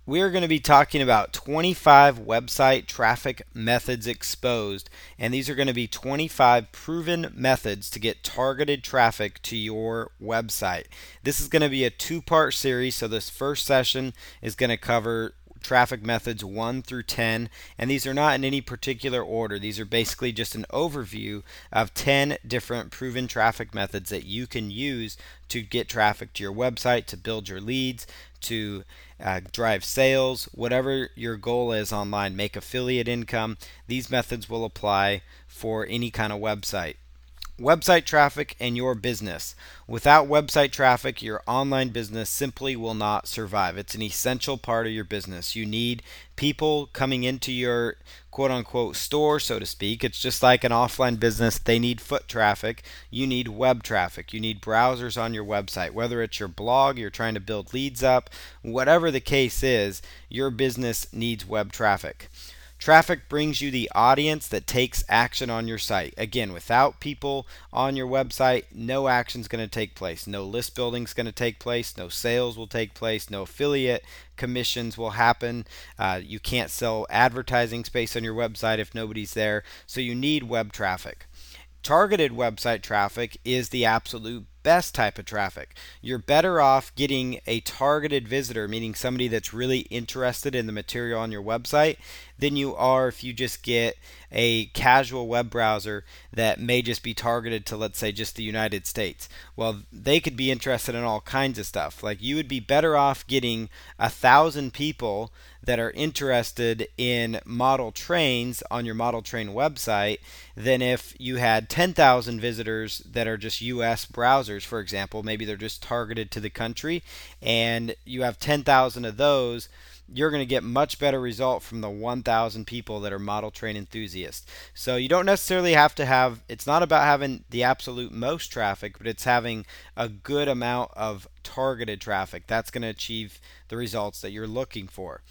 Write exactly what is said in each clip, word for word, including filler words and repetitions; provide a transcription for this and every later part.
We are going to be talking about twenty-five website traffic methods exposed, and these are going to be twenty-five proven methods to get targeted traffic to your website. This is going to be a two-part series, so this first session is going to cover traffic methods one through ten, and these are not in any particular order. These are basically just an overview of ten different proven traffic methods that you can use to get traffic to your website, to build your leads, to uh, drive sales, whatever your goal is online, make affiliate income. These methods will apply for any kind of website. Website traffic and your business. Without website traffic, your online business simply will not survive. It's an essential part of your business. You need people coming into your quote unquote store, so to speak. It's just like an offline business. They need foot traffic. You need web traffic. You need browsers on your website. Whether it's your blog, you're trying to build leads up, whatever the case is, your business needs web traffic. Traffic brings you the audience that takes action on your site. Again, without people on your website, no action is going to take place. No list building is going to take place. No sales will take place. No affiliate commissions will happen. Uh, you can't sell advertising space on your website if nobody's there. So you need web traffic. Targeted website traffic is the absolute best type of traffic. You're better off getting a targeted visitor, meaning somebody that's really interested in the material on your website, than you are if you just get a casual web browser that may just be targeted to, let's say, just the United States. Well, they could be interested in all kinds of stuff. Like, you would be better off getting a thousand people that are interested in model trains on your model train website than if you had ten thousand visitors that are just U S browsers, for example. Maybe they're just targeted to the country, and you have ten thousand of those. You're going to get much better result from the one thousand people that are model train enthusiasts. So you don't necessarily have to have, it's not about having the absolute most traffic, but it's having a good amount of targeted traffic. That's going to achieve the results that you're looking for.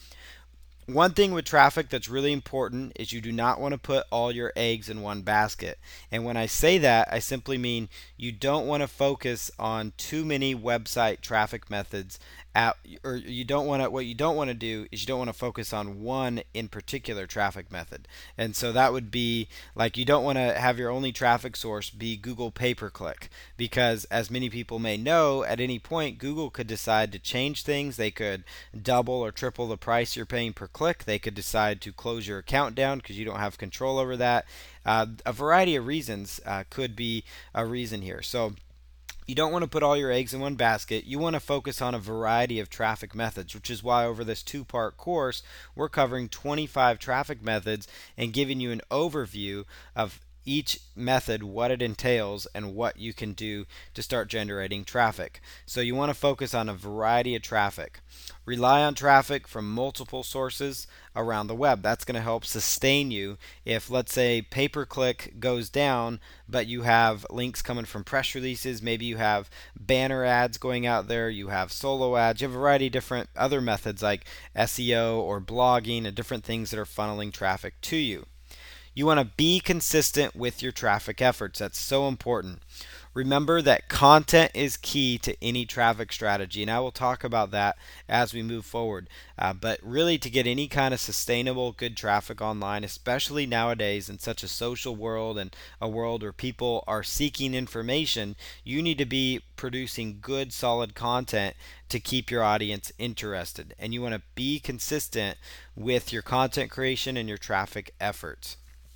One thing with traffic that's really important is you do not want to put all your eggs in one basket. And when I say that, I simply mean you don't want to focus on too many website traffic methods at, or you don't want to, what you don't want to do is you don't want to focus on one in particular traffic method. And so that would be like, you don't want to have your only traffic source be Google pay-per-click, because as many people may know, at any point Google could decide to change things. They could double or triple the price you're paying per click. They could decide to close your account down because you don't have control over that. Uh, a variety of reasons uh, could be a reason here. So you don't want to put all your eggs in one basket. You want to focus on a variety of traffic methods, which is why over this two-part course, we're covering twenty-five traffic methods and giving you an overview of each method, what it entails, and what you can do to start generating traffic. So you want to focus on a variety of traffic. Rely on traffic from multiple sources around the web. That's going to help sustain you if, let's say, pay-per-click goes down, but you have links coming from press releases. Maybe you have banner ads going out there. You have solo ads. You have a variety of different other methods like S E O or blogging and different things that are funneling traffic to you. You want to be consistent with your traffic efforts. That's so important. Remember that content is key to any traffic strategy, and I will talk about that as we move forward. Uh, but really, to get any kind of sustainable, good traffic online, especially nowadays in such a social world and a world where people are seeking information, you need to be producing good, solid content to keep your audience interested. And you want to be consistent with your content creation and your traffic efforts.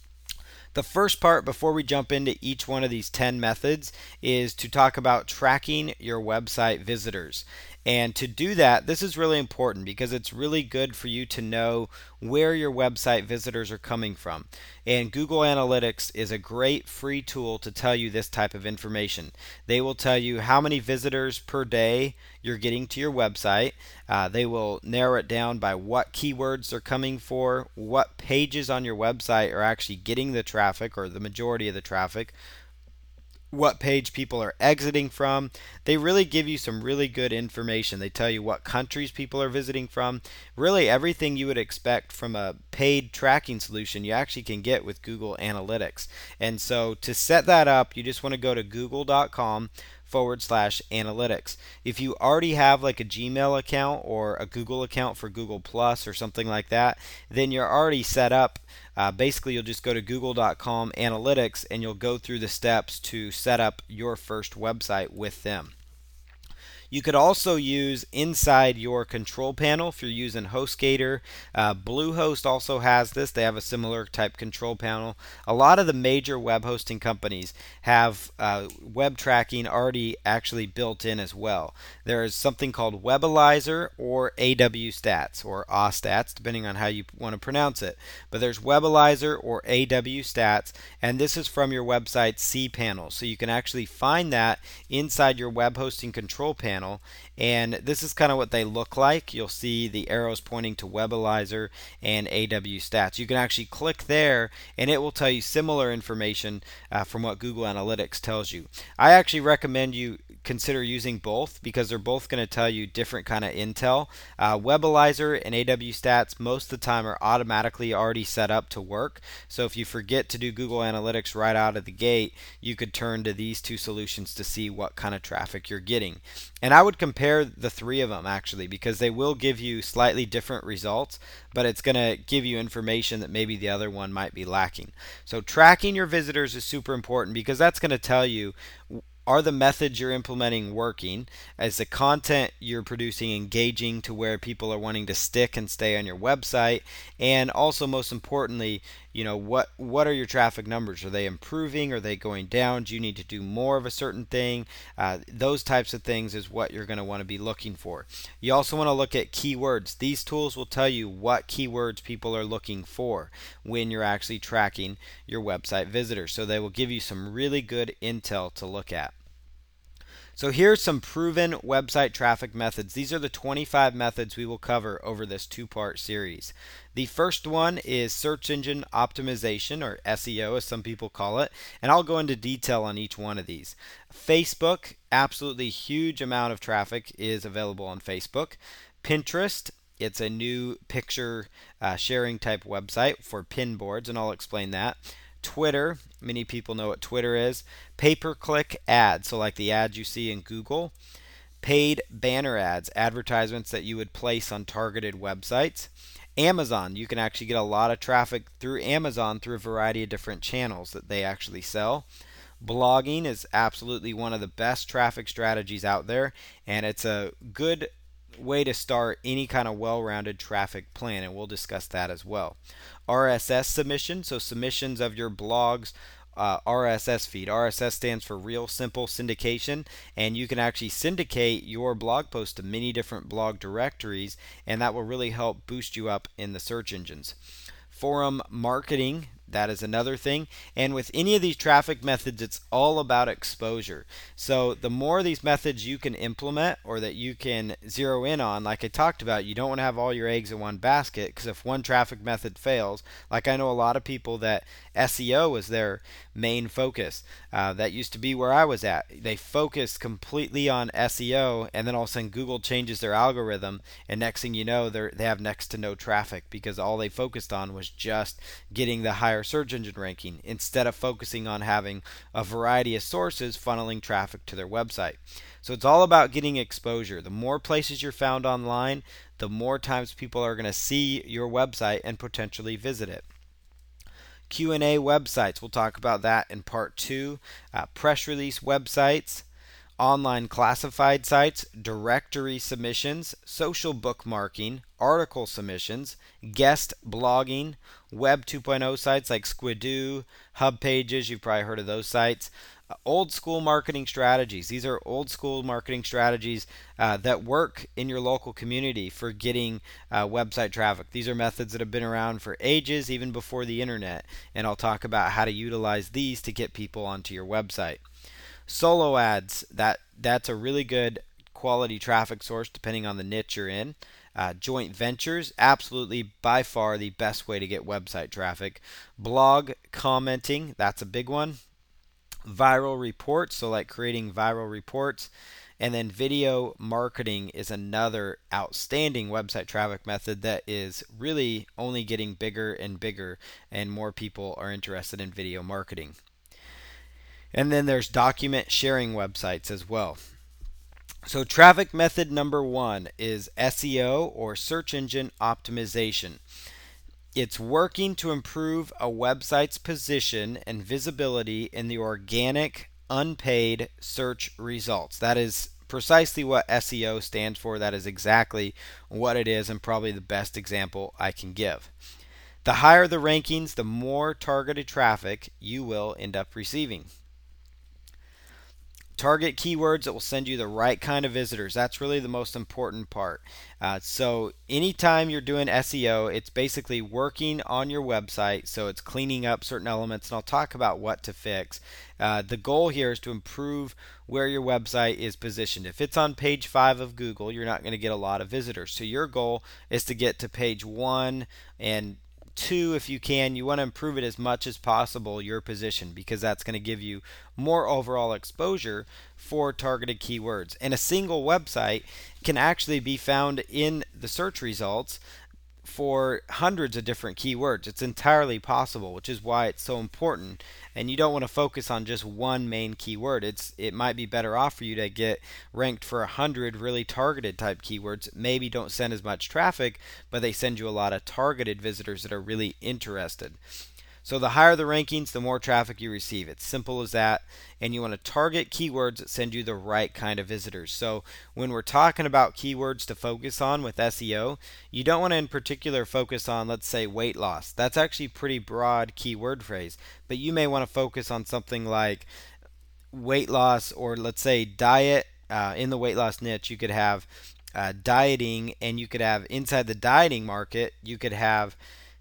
The first part, before we jump into each one of these ten methods, is to talk about tracking your website visitors. And to do that, this is really important because it's really good for you to know where your website visitors are coming from. And Google Analytics is a great free tool to tell you this type of information. They will tell you how many visitors per day you're getting to your website. Uh, they will narrow it down by what keywords they're coming for, what pages on your website are actually getting the traffic or the majority of the traffic, what page people are exiting from. They really give you some really good information. They tell you what countries people are visiting from. Really, everything you would expect from a paid tracking solution you actually can get with Google Analytics. And so to set that up, you just want to go to google dot com forward slash analytics. If you already have like a Gmail account or a Google account for Google Plus or something like that, then you're already set up. Uh, basically, you'll just go to google dot com analytics and you'll go through the steps to set up your first website with them. You could also use inside your control panel if you're using HostGator. Uh, Bluehost also has this. They have a similar type control panel. A lot of the major web hosting companies have uh, web tracking already actually built in as well. There is something called Webalizer or A W Stats or A W Stats, depending on how you want to pronounce it. But there's Webalizer or A W Stats, and this is from your website's cPanel. So you can actually find that inside your web hosting control panel. And this is kind of what they look like. You'll see the arrows pointing to Webalizer and A W Stats. You can actually click there and it will tell you similar information uh, from what Google Analytics tells you. I actually recommend you consider using both because they're both going to tell you different kind of intel. Uh, Webalizer and A W Stats most of the time are automatically already set up to work. So if you forget to do Google Analytics right out of the gate, you could turn to these two solutions to see what kind of traffic you're getting. And I would compare the three of them actually because they will give you slightly different results, but it's going to give you information that maybe the other one might be lacking. So tracking your visitors is super important because that's going to tell you, are the methods you're implementing working? Is the content you're producing engaging to where people are wanting to stick and stay on your website? And also, most importantly, you know, what what are your traffic numbers? Are they improving? Are they going down? Do you need to do more of a certain thing? Uh, those types of things is what you're going to want to be looking for. You also want to look at keywords. These tools will tell you what keywords people are looking for when you're actually tracking your website visitors. So they will give you some really good intel to look at. So here's some proven website traffic methods. These are the twenty-five methods we will cover over this two-part series. The first one is search engine optimization, or S E O as some people call it, and I'll go into detail on each one of these. Facebook, absolutely huge amount of traffic is available on Facebook. Pinterest, it's a new picture uh, sharing type website for pin boards, and I'll explain that. Twitter, many people know what Twitter is. Pay-per-click ads, so like the ads you see in Google. Paid banner ads, advertisements that you would place on targeted websites. Amazon, you can actually get a lot of traffic through Amazon through a variety of different channels that they actually sell. Blogging is absolutely one of the best traffic strategies out there, and it's a good way to start any kind of well-rounded traffic plan, and we'll discuss that as well. R S S submission, so submissions of your blog's uh, R S S feed. R S S stands for Real Simple Syndication, and you can actually syndicate your blog post to many different blog directories, and that will really help boost you up in the search engines. Forum marketing, that is another thing. And with any of these traffic methods, it's all about exposure. So the more of these methods you can implement or that you can zero in on, like I talked about, you don't want to have all your eggs in one basket, because if one traffic method fails, like I know a lot of people that S E O is their main focus. Uh, that used to be where I was at. They focused completely on S E O, and then all of a sudden Google changes their algorithm, and next thing you know, they they have next to no traffic because all they focused on was just getting the higher search engine ranking instead of focusing on having a variety of sources funneling traffic to their website. So it's all about getting exposure. The more places you're found online, the more times people are going to see your website and potentially visit it. Q and A websites, we'll talk about that in part two. Uh, press release websites, online classified sites, directory submissions, social bookmarking, article submissions, guest blogging, web two point oh sites like Squidoo, Hub Pages, you've probably heard of those sites. Uh, old school marketing strategies. These are old school marketing strategies uh, that work in your local community for getting uh, website traffic. These are methods that have been around for ages, even before the internet, and I'll talk about how to utilize these to get people onto your website. Solo ads, that that's a really good quality traffic source depending on the niche you're in. Uh, joint ventures, absolutely by far the best way to get website traffic. Blog commenting, that's a big one. Viral reports, so like creating viral reports. And then video marketing is another outstanding website traffic method that is really only getting bigger and bigger, and more people are interested in video marketing. And then there's document sharing websites as well. So, traffic method number one is S E O, or search engine optimization. It's working to improve a website's position and visibility in the organic, unpaid search results. That is precisely what S E O stands for. That is exactly what it is, and probably the best example I can give. The higher the rankings, the more targeted traffic you will end up receiving. Target keywords that will send you the right kind of visitors. That's really the most important part. Uh, so anytime you're doing S E O, it's basically working on your website. So it's cleaning up certain elements, and I'll talk about what to fix. Uh, the goal here is to improve where your website is positioned. If it's on page five of Google, you're not going to get a lot of visitors. So your goal is to get to page one and two if you can. You want to improve it as much as possible, your position, because that's going to give you more overall exposure for targeted keywords. And a single website can actually be found in the search results for hundreds of different keywords. It's entirely possible, which is why it's so important. And you don't want to focus on just one main keyword. It's it might be better off for you to get ranked for a hundred really targeted type keywords. Maybe don't send as much traffic, but they send you a lot of targeted visitors that are really interested. So the higher the rankings, the more traffic you receive. It's simple as that. And you want to target keywords that send you the right kind of visitors. So when we're talking about keywords to focus on with S E O, you don't want to in particular focus on, let's say, weight loss. That's actually a pretty broad keyword phrase. But you may want to focus on something like weight loss, or let's say diet. Uh, in the weight loss niche, you could have uh, dieting, and you could have inside the dieting market, you could have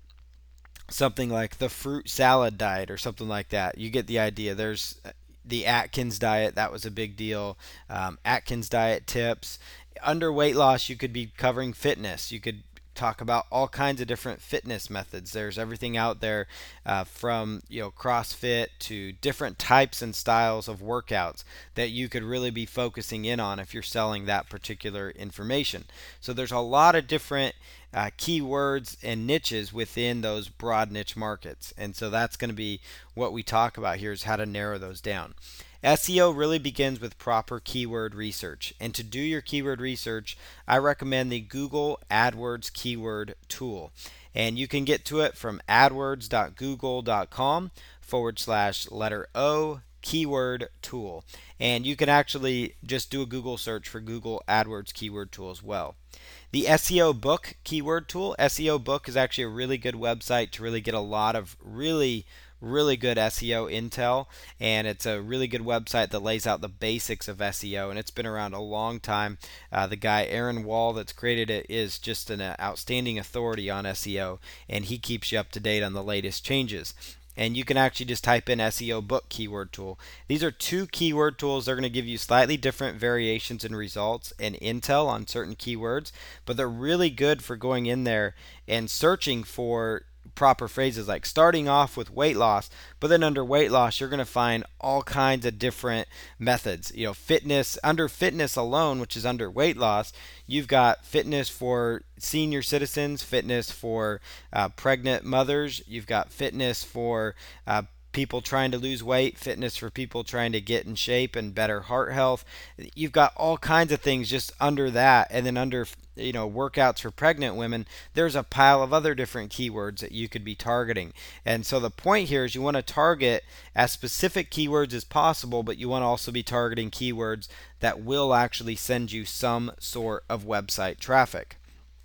something like the fruit salad diet or something like that. You get the idea. There's the Atkins diet. That was a big deal. Um, Atkins diet tips. Under weight loss, you could be covering fitness. You could talk about all kinds of different fitness methods. There's everything out there uh, from you know CrossFit to different types and styles of workouts that you could really be focusing in on if you're selling that particular information. So there's a lot of different uh, keywords and niches within those broad niche markets, and so that's going to be what we talk about here, is how to narrow those down. S E O really begins with proper keyword research. And to do your keyword research, I recommend the Google AdWords Keyword Tool. And you can get to it from adwords.google.com forward slash letter O keyword tool. And you can actually just do a Google search for Google AdWords Keyword Tool as well. The S E O Book Keyword Tool. S E O Book is actually a really good website to really get a lot of really really good S E O intel, and it's a really good website that lays out the basics of S E O, and it's been around a long time. Uh, the guy Aaron Wall that's created it is just an uh, outstanding authority on S E O, and he keeps you up to date on the latest changes. And you can actually just type in S E O Book Keyword Tool. These are two keyword tools. They're going to give you slightly different variations in results and intel on certain keywords, but they're really good for going in there and searching for proper phrases, like starting off with weight loss, but then under weight loss you're going to find all kinds of different methods. You know, fitness, under fitness alone, which is under weight loss, you've got fitness for senior citizens, fitness for uh, pregnant mothers, you've got fitness for uh, people trying to lose weight, fitness for people trying to get in shape and better heart health. You've got all kinds of things just under that, and then under you know workouts for pregnant women, there's a pile of other different keywords that you could be targeting. And so the point here is you want to target as specific keywords as possible, but you want to also be targeting keywords that will actually send you some sort of website traffic.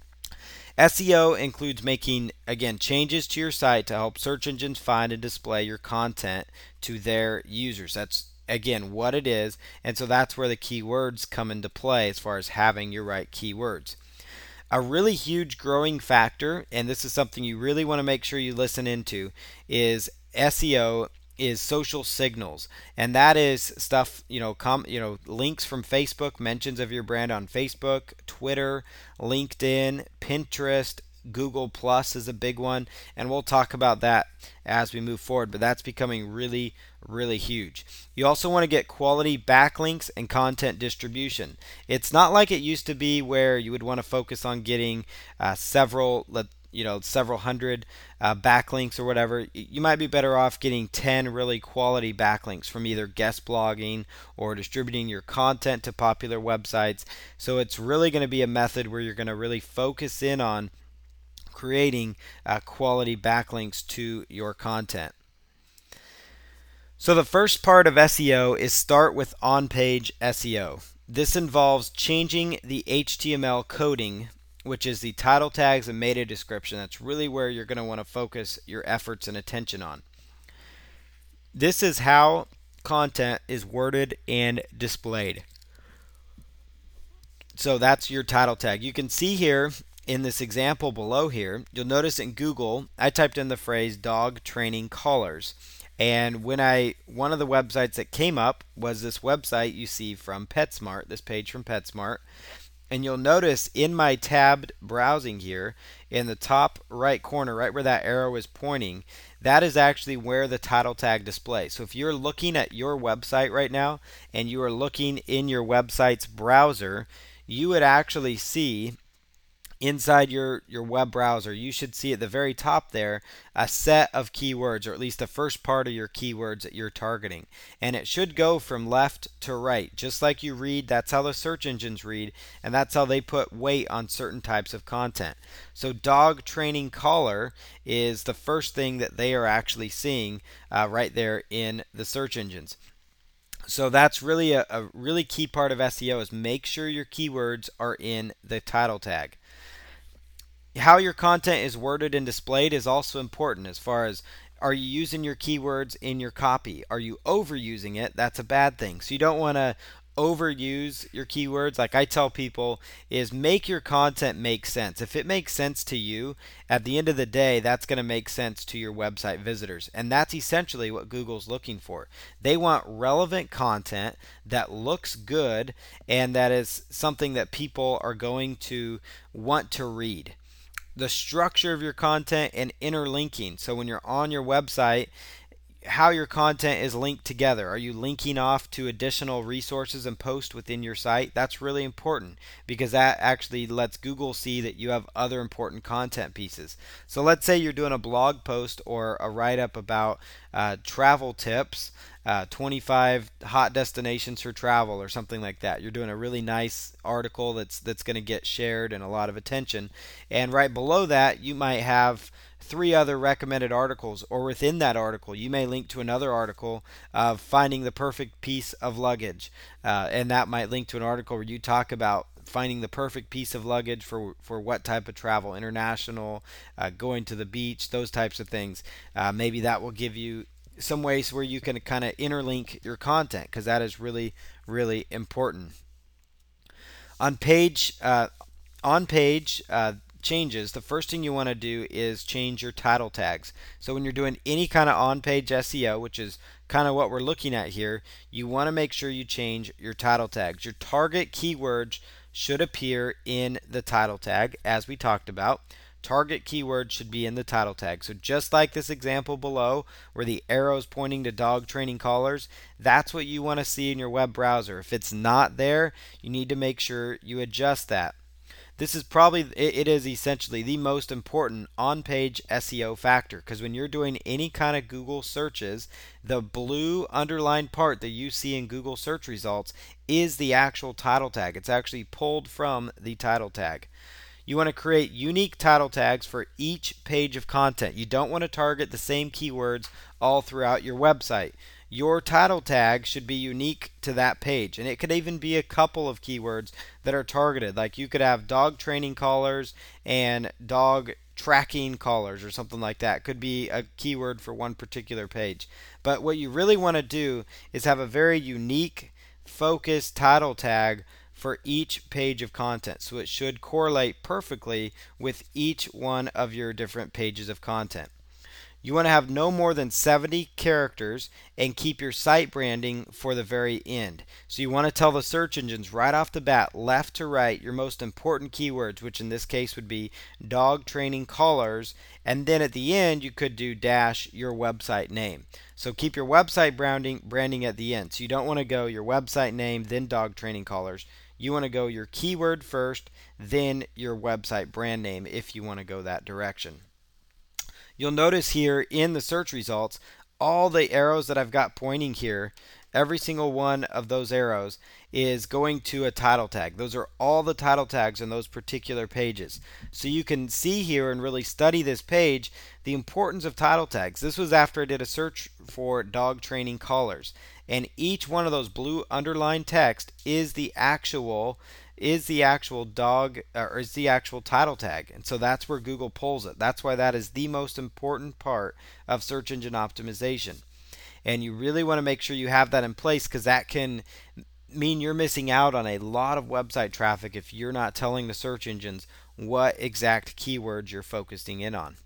S E O includes making, again, changes to your site to help search engines find and display your content to their users. That's, again, what it is. And so that's where the keywords come into play as far as having your right keywords. A really huge growing factor, and this is something you really want to make sure you listen into, is S E O is social signals, and that is stuff, you know, com, you know, links from Facebook, mentions of your brand on Facebook, Twitter, LinkedIn, Pinterest, Google Plus is a big one, and we'll talk about that as we move forward, but that's becoming really, really huge. You also want to get quality backlinks and content distribution. It's not like it used to be where you would want to focus on getting uh, several, let, you know, several hundred uh, backlinks or whatever. You might be better off getting ten really quality backlinks from either guest blogging or distributing your content to popular websites. So it's really going to be a method where you're going to really focus in on creating uh, quality backlinks to your content. So the first part of S E O is start with on-page S E O. This involves changing the H T M L coding, which is the title tags and meta description. That's really where you're going to want to focus your efforts and attention on. This is how content is worded and displayed. So that's your title tag. You can see here in this example below here, you'll notice in Google, I typed in the phrase dog training collars. And when I, one of the websites that came up was this website you see from PetSmart, this page from PetSmart. And you'll notice in my tabbed browsing here, in the top right corner, right where that arrow is pointing, that is actually where the title tag displays. So if you're looking at your website right now, and you are looking in your website's browser, you would actually see inside your, your web browser, you should see at the very top there a set of keywords, or at least the first part of your keywords that you're targeting. And it should go from left to right. Just like you read, that's how the search engines read, and that's how they put weight on certain types of content. So dog training collar is the first thing that they are actually seeing uh, right there in the search engines. So that's really a, a really key part of S E O, is make sure your keywords are in the title tag. How your content is worded and displayed is also important, as far as, are you using your keywords in your copy? Are you overusing it? That's a bad thing. So you don't want to overuse your keywords. Like I tell people, is make your content make sense. If it makes sense to you, at the end of the day, that's going to make sense to your website visitors. And that's essentially what Google's looking for. They want relevant content that looks good and that is something that people are going to want to read. The structure of your content and interlinking. So when you're on your website, how your content is linked together. Are you linking off to additional resources and posts within your site? That's really important, because that actually lets Google see that you have other important content pieces. So let's say you're doing a blog post or a write-up about uh, travel tips, uh, twenty-five hot destinations for travel, or something like that. You're doing a really nice article that's that's going to get shared and a lot of attention. And right below that, you might have three other recommended articles, or within that article you may link to another article of finding the perfect piece of luggage, uh, and that might link to an article where you talk about finding the perfect piece of luggage for for what type of travel, international, uh, going to the beach, those types of things. Uh, maybe that will give you some ways where you can kind of interlink your content, because that is really really important. On page uh, on page uh, changes, the first thing you want to do is change your title tags. So when you're doing any kind of on-page S E O, which is kind of what we're looking at here, you want to make sure you change your title tags. Your target keywords should appear in the title tag, as we talked about. Target keywords should be in the title tag. So just like this example below, where the arrow is pointing to dog training collars, that's what you want to see in your web browser. If it's not there, you need to make sure you adjust that. This is probably, it is essentially the most important on-page S E O factor, because when you're doing any kind of Google searches, the blue underlined part that you see in Google search results is the actual title tag. It's actually pulled from the title tag. You want to create unique title tags for each page of content. You don't want to target the same keywords all throughout your website. Your title tag should be unique to that page, and it could even be a couple of keywords that are targeted. Like you could have dog training collars and dog tracking collars, or something like that. It could be a keyword for one particular page. But what you really want to do is have a very unique, focused title tag for each page of content, so it should correlate perfectly with each one of your different pages of content. You want to have no more than seventy characters and keep your site branding for the very end. So you want to tell the search engines right off the bat, left to right, your most important keywords, which in this case would be dog training collars, and then at the end you could do dash your website name. So keep your website branding branding at the end. So you don't want to go your website name then dog training collars. You want to go your keyword first, then your website brand name if you want to go that direction. You'll notice here in the search results, all the arrows that I've got pointing here, every single one of those arrows is going to a title tag. Those are all the title tags in those particular pages. So you can see here and really study this page the importance of title tags. This was after I did a search for dog training collars. And each one of those blue underlined text is the actual is the actual dog or is the actual title tag. And so that's where Google pulls it. That's why that is the most important part of search engine optimization. And you really want to make sure you have that in place, because that can mean you're missing out on a lot of website traffic if you're not telling the search engines what exact keywords you're focusing in on.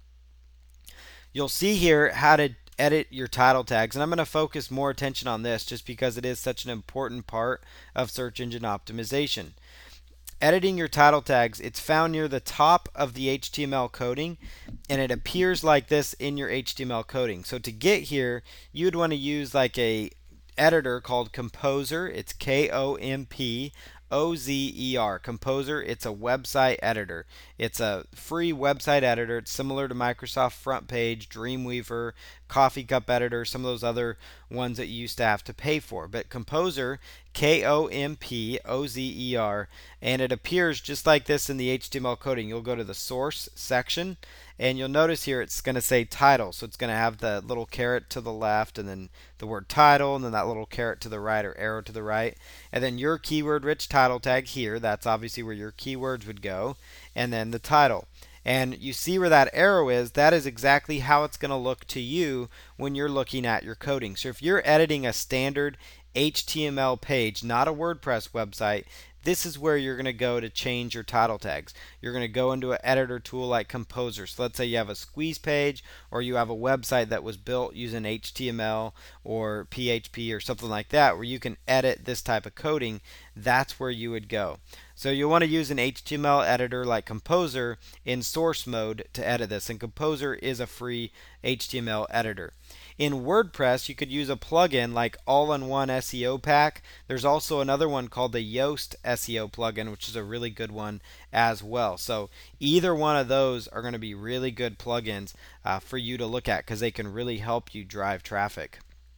You'll see here how to edit your title tags, and I'm going to focus more attention on this just because it is such an important part of search engine optimization. Editing your title tags, it's found near the top of the H T M L coding, and it appears like this in your H T M L coding. So to get here, you would want to use like a editor called Composer. It's K O M P O Z E R. Composer, it's a website editor. It's a free website editor. It's similar to Microsoft FrontPage, Dreamweaver, Coffee Cup Editor, some of those other ones that you used to have to pay for. But Composer, K O M P O Z E R, and it appears just like this in the H T M L coding. You'll go to the source section, and you'll notice here it's going to say title. So it's going to have the little caret to the left, and then the word title, and then that little caret to the right or arrow to the right. And then your keyword rich title tag here, that's obviously where your keywords would go, and then the title. And you see where that arrow is, that is exactly how it's going to look to you when you're looking at your coding. So if you're editing a standard H T M L page, not a WordPress website, this is where you're going to go to change your title tags. You're going to go into an editor tool like Composer. So let's say you have a squeeze page, or you have a website that was built using H T M L or P H P or something like that, where you can edit this type of coding. That's where you would go. So you'll want to use an H T M L editor like Composer in source mode to edit this. And Composer is a free H T M L editor. In WordPress, you could use a plugin like All-in-One S E O Pack. There's also another one called the Yoast S E O plugin, which is a really good one as well. So either one of those are going to be really good plugins uh, for you to look at, because they can really help you drive traffic.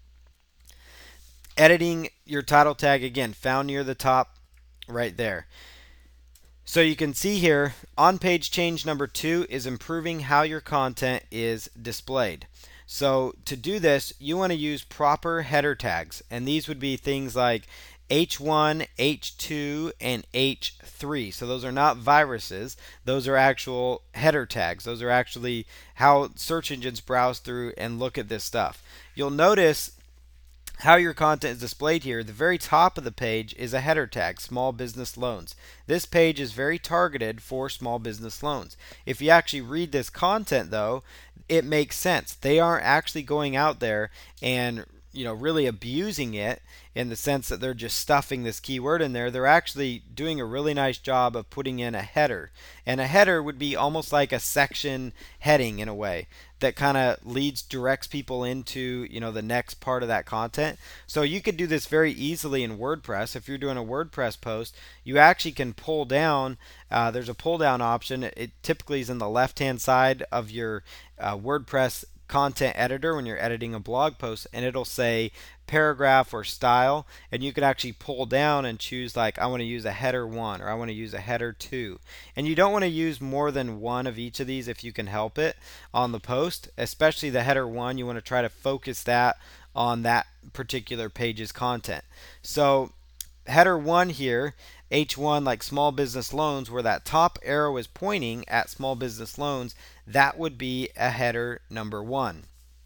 Editing your title tag, again, found near the top right there. So you can see here, on-page change number two is improving how your content is displayed. So to do this, you want to use proper header tags, and these would be things like H one, H two, and H three. So those are not viruses. Those are actual header tags. Those are actually how search engines browse through and look at this stuff. You'll notice how your content is displayed here. The very top of the page is a header tag, small business loans. This page is very targeted for small business loans. If you actually read this content though, it makes sense. They aren't actually going out there and you know really abusing it in the sense that they're just stuffing this keyword in there. They're actually doing a really nice job of putting in a header. And a header would be almost like a section heading in a way that kind of leads directs people into you know the next part of that content. So you could do this very easily in WordPress. If you're doing a WordPress post, you actually can pull down uh, there's a pull down option. It typically is in the left hand side of your uh, WordPress content editor when you're editing a blog post, and it'll say paragraph or style, and you can actually pull down and choose like I want to use a header one or I want to use a header two. And you don't want to use more than one of each of these if you can help it on the post, especially the header one. You want to try to focus that on that particular page's content. So header one here, H one, like small business loans, where that top arrow is pointing at small business loans, that would be a header number one.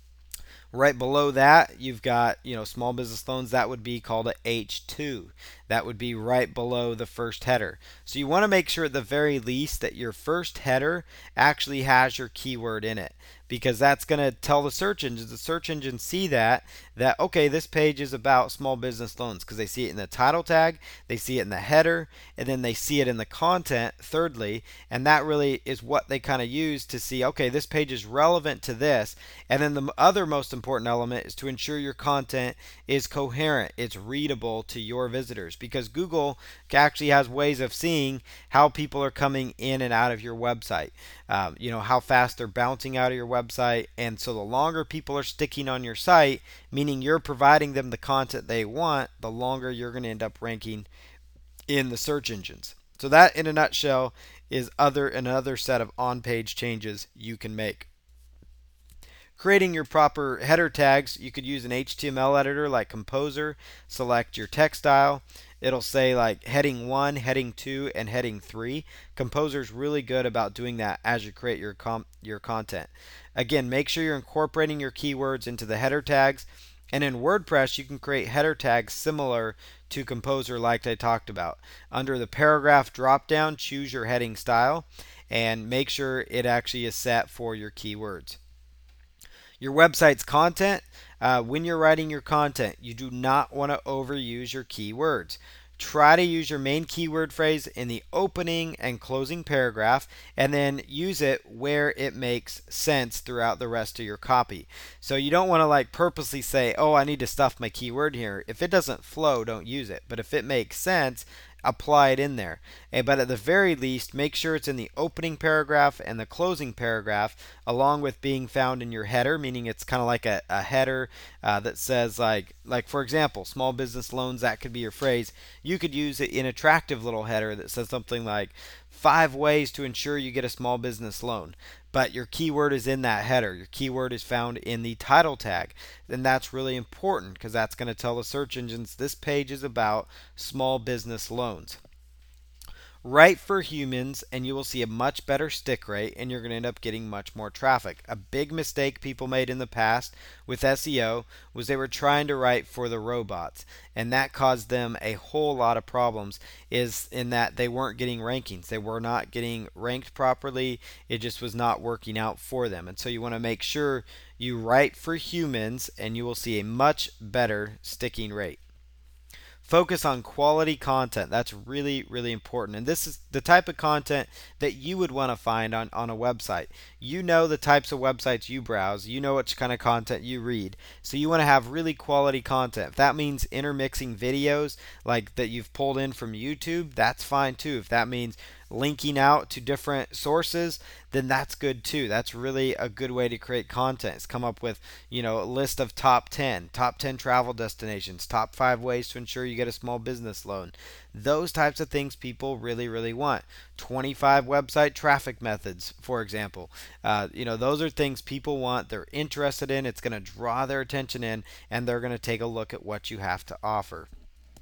Right below that, you've got, you know, small business loans. That would be called a H two. That would be right below the first header. So you want to make sure at the very least that your first header actually has your keyword in it, because that's going to tell the search engines. The search engines see that, that, okay, this page is about small business loans, because they see it in the title tag, they see it in the header, and then they see it in the content, thirdly, and that really is what they kind of use to see, okay, this page is relevant to this. And then the other most important element is to ensure your content is coherent, it's readable to your visitors, because Google actually has ways of seeing how people are coming in and out of your website. Um, you know, how fast they're bouncing out of your website. And so the longer people are sticking on your site, meaning you're providing them the content they want, the longer you're going to end up ranking in the search engines. So that, in a nutshell, is other another set of on-page changes you can make. Creating your proper header tags, you could use an H T M L editor like Composer. Select your text style. It'll say like heading one, heading two, and heading three. Composer is really good about doing that as you create your com- your content. Again, make sure you're incorporating your keywords into the header tags. And in WordPress, you can create header tags similar to Composer like I talked about. Under the paragraph dropdown, choose your heading style and make sure it actually is set for your keywords. Your website's content, uh, when you're writing your content, you do not want to overuse your keywords. Try to use your main keyword phrase in the opening and closing paragraph, and then use it where it makes sense throughout the rest of your copy. So you don't want to like purposely say, oh, I need to stuff my keyword here. If it doesn't flow, don't use it. But if it makes sense, apply it in there. And, but at the very least, make sure it's in the opening paragraph and the closing paragraph, along with being found in your header, meaning it's kind of like a, a header uh, that says like, like for example, small business loans, that could be your phrase. You could use it in an attractive little header that says something like five ways to ensure you get a small business loan. But your keyword is in that header. Your keyword is found in the title tag. And that's really important because that's going to tell the search engines this page is about small business loans. Write for humans and you will see a much better stick rate and you're going to end up getting much more traffic. A big mistake people made in the past with S E O was they were trying to write for the robots, and that caused them a whole lot of problems, is in that they weren't getting rankings. They were not getting ranked properly. It just was not working out for them. And so you want to make sure you write for humans and you will see a much better sticking rate. Focus on quality content. That's really, really important. And this is the type of content that you would want to find on, on a website. You know the types of websites you browse. You know which kind of content you read. So you want to have really quality content. If that means intermixing videos like that you've pulled in from YouTube, that's fine too. If that means linking out to different sources, then that's good too. That's really a good way to create content. Is come up with, you know, a list of top ten, top ten travel destinations, top five ways to ensure you get a small business loan. Those types of things people really, really want. twenty-five website traffic methods, for example. Uh, you know, those are things people want. They're interested in. It's going to draw their attention in, and they're going to take a look at what you have to offer.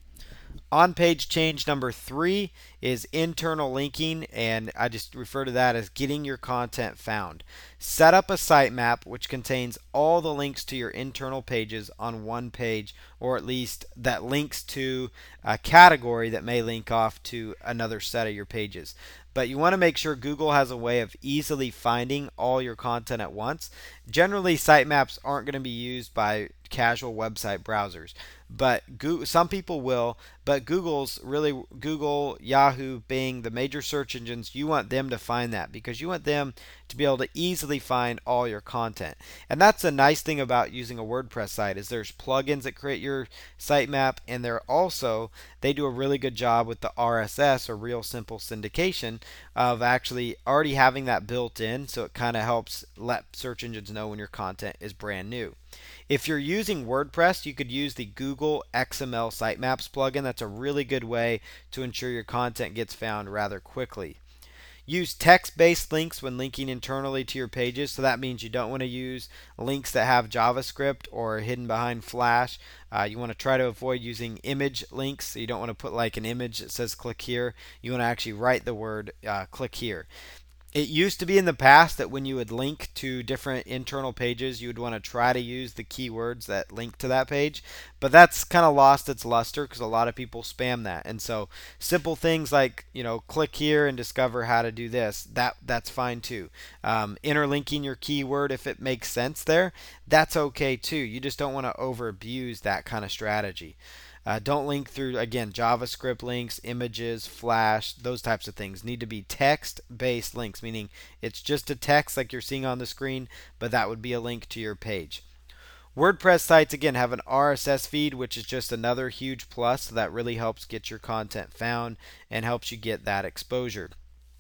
On-page change number three is internal linking, and I just refer to that as getting your content found. Set up a sitemap which contains all the links to your internal pages on one page, or at least that links to a category that may link off to another set of your pages. But you want to make sure Google has a way of easily finding all your content at once. Generally, sitemaps aren't going to be used by casual website browsers, but Google, some people will. But Google's really Google, Yahoo, Bing, the major search engines. You want them to find that because you want them to be able to easily find all your content. And that's the nice thing about using a WordPress site is there's plugins that create your sitemap, and they're also they do a really good job with the R S S, or Real Simple Syndication, of actually already having that built in, so it kind of helps let search engines know when your content is brand new. If you're using WordPress, you could use the Google X M L Sitemaps plugin. That's a really good way to ensure your content gets found rather quickly. Use text-based links when linking internally to your pages. So that means you don't want to use links that have JavaScript or hidden behind Flash. Uh, you want to try to avoid using image links. So you don't want to put like an image that says click here. You want to actually write the word uh, click here. It used to be in the past that when you would link to different internal pages, you would want to try to use the keywords that link to that page. But that's kind of lost its luster because a lot of people spam that. And so simple things like, you know, click here and discover how to do this, that that's fine too. Um, interlinking your keyword if it makes sense there, that's okay too. You just don't want to over abuse that kind of strategy. Uh, don't link through, again, JavaScript links, images, Flash, those types of things. Need to be text-based links, meaning it's just a text like you're seeing on the screen, but that would be a link to your page. WordPress sites, again, have an R S S feed, which is just another huge plus. So that really helps get your content found and helps you get that exposure.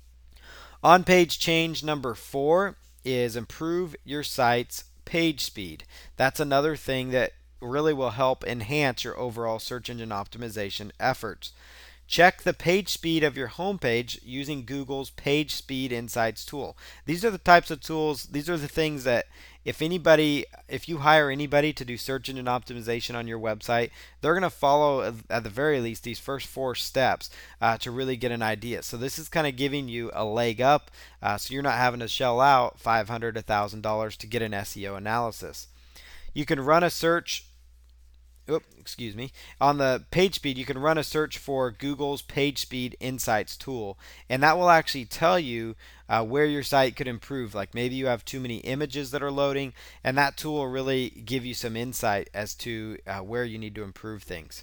On-page change number four is improve your site's page speed. That's another thing that really will help enhance your overall search engine optimization efforts. Check the page speed of your homepage using Google's Page Speed Insights tool. These are the types of tools, these are the things that if anybody, if you hire anybody to do search engine optimization on your website, they're going to follow at the very least these first four steps uh, to really get an idea. So this is kind of giving you a leg up, uh, so you're not having to shell out five hundred dollars, one thousand dollars to get an S E O analysis. You can run a search Oop, excuse me. On the page speed, you can run a search for Google's Page Speed Insights tool, and that will actually tell you uh, where your site could improve. Like maybe you have too many images that are loading, and that tool will really give you some insight as to uh, where you need to improve things.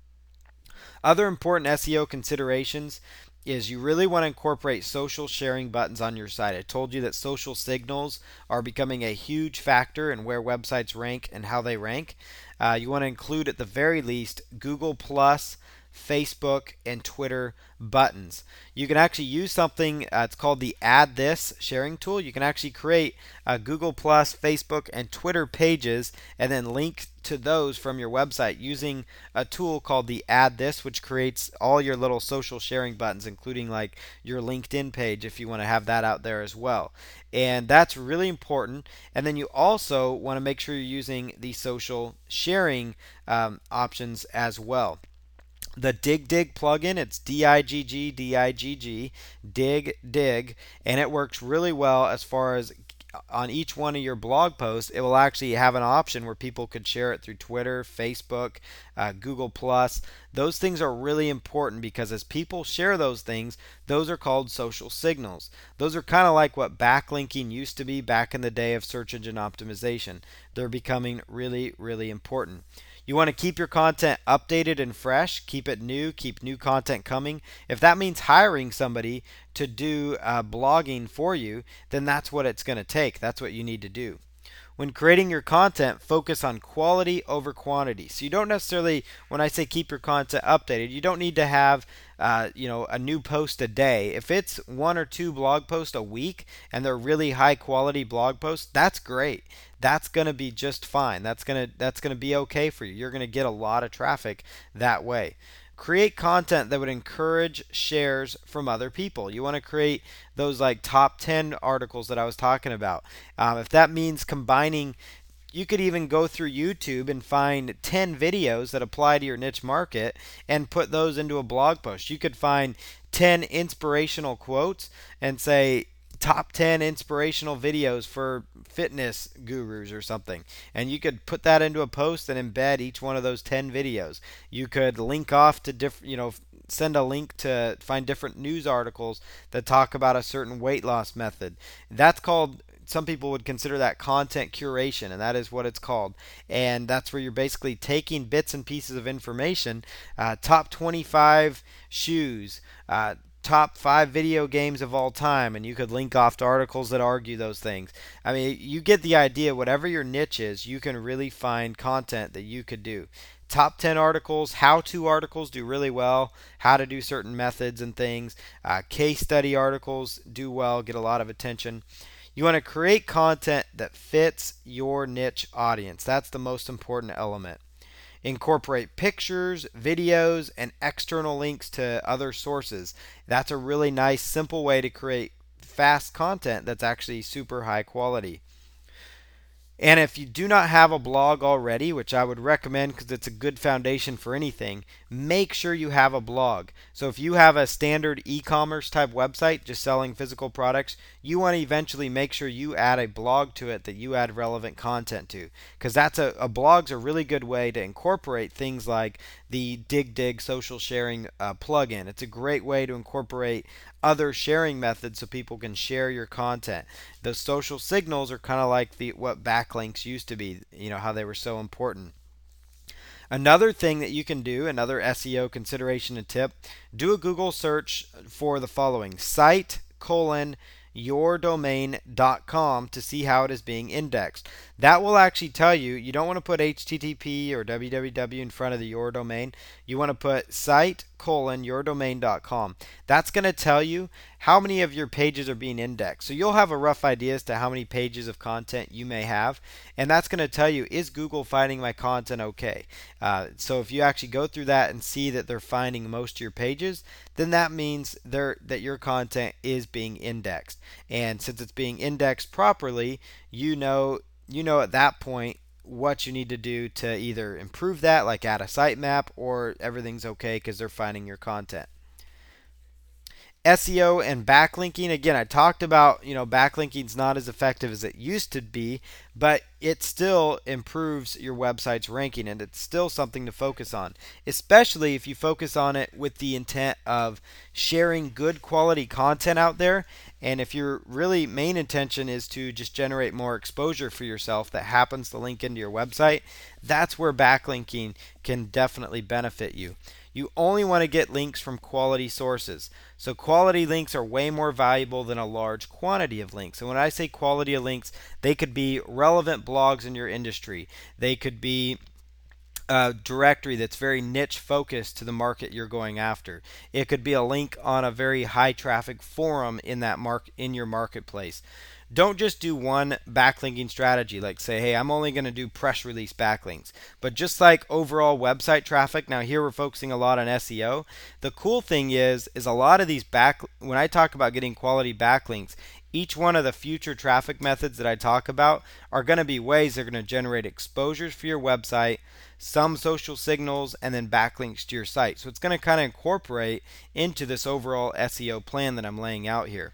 Other important S E O considerations is you really want to incorporate social sharing buttons on your site. I told you that social signals are becoming a huge factor in where websites rank and how they rank. Uh, you want to include at the very least Google Plus, Facebook, and Twitter buttons. You can actually use something, uh, it's called the Add This sharing tool. You can actually create uh, Google Plus, Facebook, and Twitter pages and then link to those from your website using a tool called the Add This, which creates all your little social sharing buttons, including like your LinkedIn page if you want to have that out there as well. And that's really important. And then you also want to make sure you're using the social sharing um, options as well. The DigDig plugin, it's D I G G, D I G G, Dig Dig, and it works really well as far as on each one of your blog posts, it will actually have an option where people could share it through Twitter, Facebook, uh, Google Plus. Those things are really important because as people share those things, those are called social signals. Those are kind of like what backlinking used to be back in the day of search engine optimization. They're becoming really, really important. You want to keep your content updated and fresh, keep it new, keep new content coming. If that means hiring somebody to do uh, blogging for you, then that's what it's going to take. That's what you need to do. When creating your content, focus on quality over quantity. So you don't necessarily, when I say keep your content updated, you don't need to have uh, you know, a new post a day. If it's one or two blog posts a week and they're really high quality blog posts, that's great. That's going to be just fine. That's going to that's going to be okay for you. You're going to get a lot of traffic that way. Create content that would encourage shares from other people. You want to create those like top ten articles that I was talking about. Um, if that means combining, you could even go through YouTube and find ten videos that apply to your niche market and put those into a blog post. You could find ten inspirational quotes and say, top ten inspirational videos for fitness gurus or something, and you could put that into a post and embed each one of those ten videos. You could link off to different, you know, send a link to find different news articles that talk about a certain weight loss method. That's called, some people would consider that content curation, and that is what it's called. And that's where you're basically taking bits and pieces of information, uh, top twenty-five shoes, uh, top five video games of all time, and you could link off to articles that argue those things. I mean, you get the idea. Whatever your niche is, you can really find content that you could do. Top ten articles, how-to articles do really well, how to do certain methods and things. Uh, case study articles do well, get a lot of attention. You want to create content that fits your niche audience. That's the most important element. Incorporate pictures, videos, and external links to other sources. That's a really nice, simple way to create fast content that's actually super high quality. And if you do not have a blog already, which I would recommend because it's a good foundation for anything, make sure you have a blog. So if you have a standard e-commerce type website just selling physical products, you want to eventually make sure you add a blog to it that you add relevant content to, because that's a, a blog's a really good way to incorporate things like the DigDig social sharing uh, plugin. It's a great way to incorporate other sharing methods so people can share your content. Those social signals are kind of like the what backlinks used to be, you know, how they were so important. Another thing that you can do, another S E O consideration and tip, do a Google search for the following: site colon your domain dot com to see how it is being indexed. That will actually tell you, you don't want to put H T T P or w w w in front of the your domain. You want to put site colon your domain dot com. That's going to tell you how many of your pages are being indexed. So you'll have a rough idea as to how many pages of content you may have, and that's going to tell you, is Google finding my content okay? Uh, so if you actually go through that and see that they're finding most of your pages, then that means they're, that your content is being indexed. And since it's being indexed properly, you know you know at that point what you need to do to either improve that, like add a sitemap, or everything's okay because they're finding your content. S E O and backlinking. Again, I talked about, you know, backlinking is not as effective as it used to be, but it still improves your website's ranking, and it's still something to focus on, especially if you focus on it with the intent of sharing good quality content out there. And if your really main intention is to just generate more exposure for yourself that happens to link into your website, that's where backlinking can definitely benefit you. You only want to get links from quality sources. So quality links are way more valuable than a large quantity of links. And when I say quality of links, they could be relevant blogs in your industry. They could be a directory that's very niche focused to the market you're going after. It could be a link on a very high traffic forum in that mark in your marketplace. Don't just do one backlinking strategy, like say, hey, I'm only going to do press release backlinks. But just like overall website traffic, now here we're focusing a lot on S E O. The cool thing is, is a lot of these back, when I talk about getting quality backlinks, each one of the future traffic methods that I talk about are going to be ways they're going to generate exposures for your website, some social signals, and then backlinks to your site. So it's going to kind of incorporate into this overall S E O plan that I'm laying out here.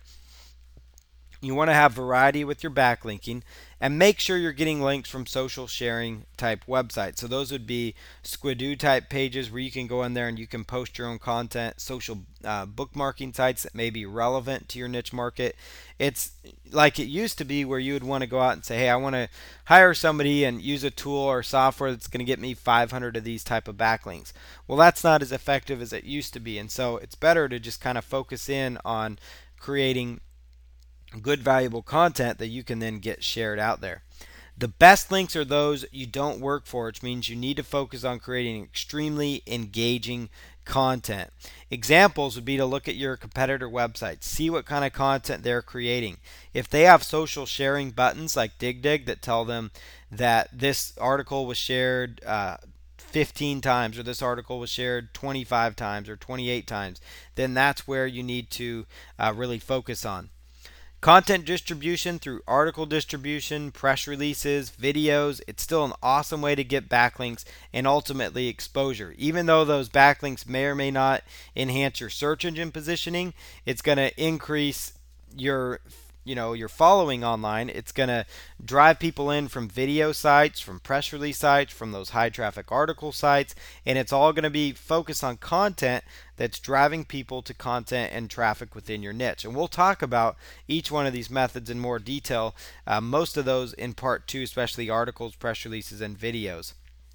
You want to have variety with your backlinking, and make sure you're getting links from social sharing type websites. So those would be Squidoo type pages where you can go in there and you can post your own content, social uh, bookmarking sites that may be relevant to your niche market. It's like it used to be where you would want to go out and say, hey, I want to hire somebody and use a tool or software that's going to get me five hundred of these type of backlinks. Well, that's not as effective as it used to be, and so it's better to just kind of focus in on creating good valuable content that you can then get shared out there. The best links are those you don't work for, which means you need to focus on creating extremely engaging content. Examples would be to look at your competitor websites, see what kind of content they're creating. If they have social sharing buttons like DigDig that tell them that this article was shared uh, fifteen times, or this article was shared twenty-five times or twenty-eight times, then that's where you need to uh, really focus on. Content distribution through article distribution, press releases, videos, it's still an awesome way to get backlinks and ultimately exposure. Even though those backlinks may or may not enhance your search engine positioning, it's going to increase your you know your following online. It's going to drive people in from video sites, from press release sites, from those high traffic article sites, and it's all going to be focused on content that's driving people to content and traffic within your niche. And we'll talk about each one of these methods in more detail, uh, most of those in part two, especially articles, press releases, and videos.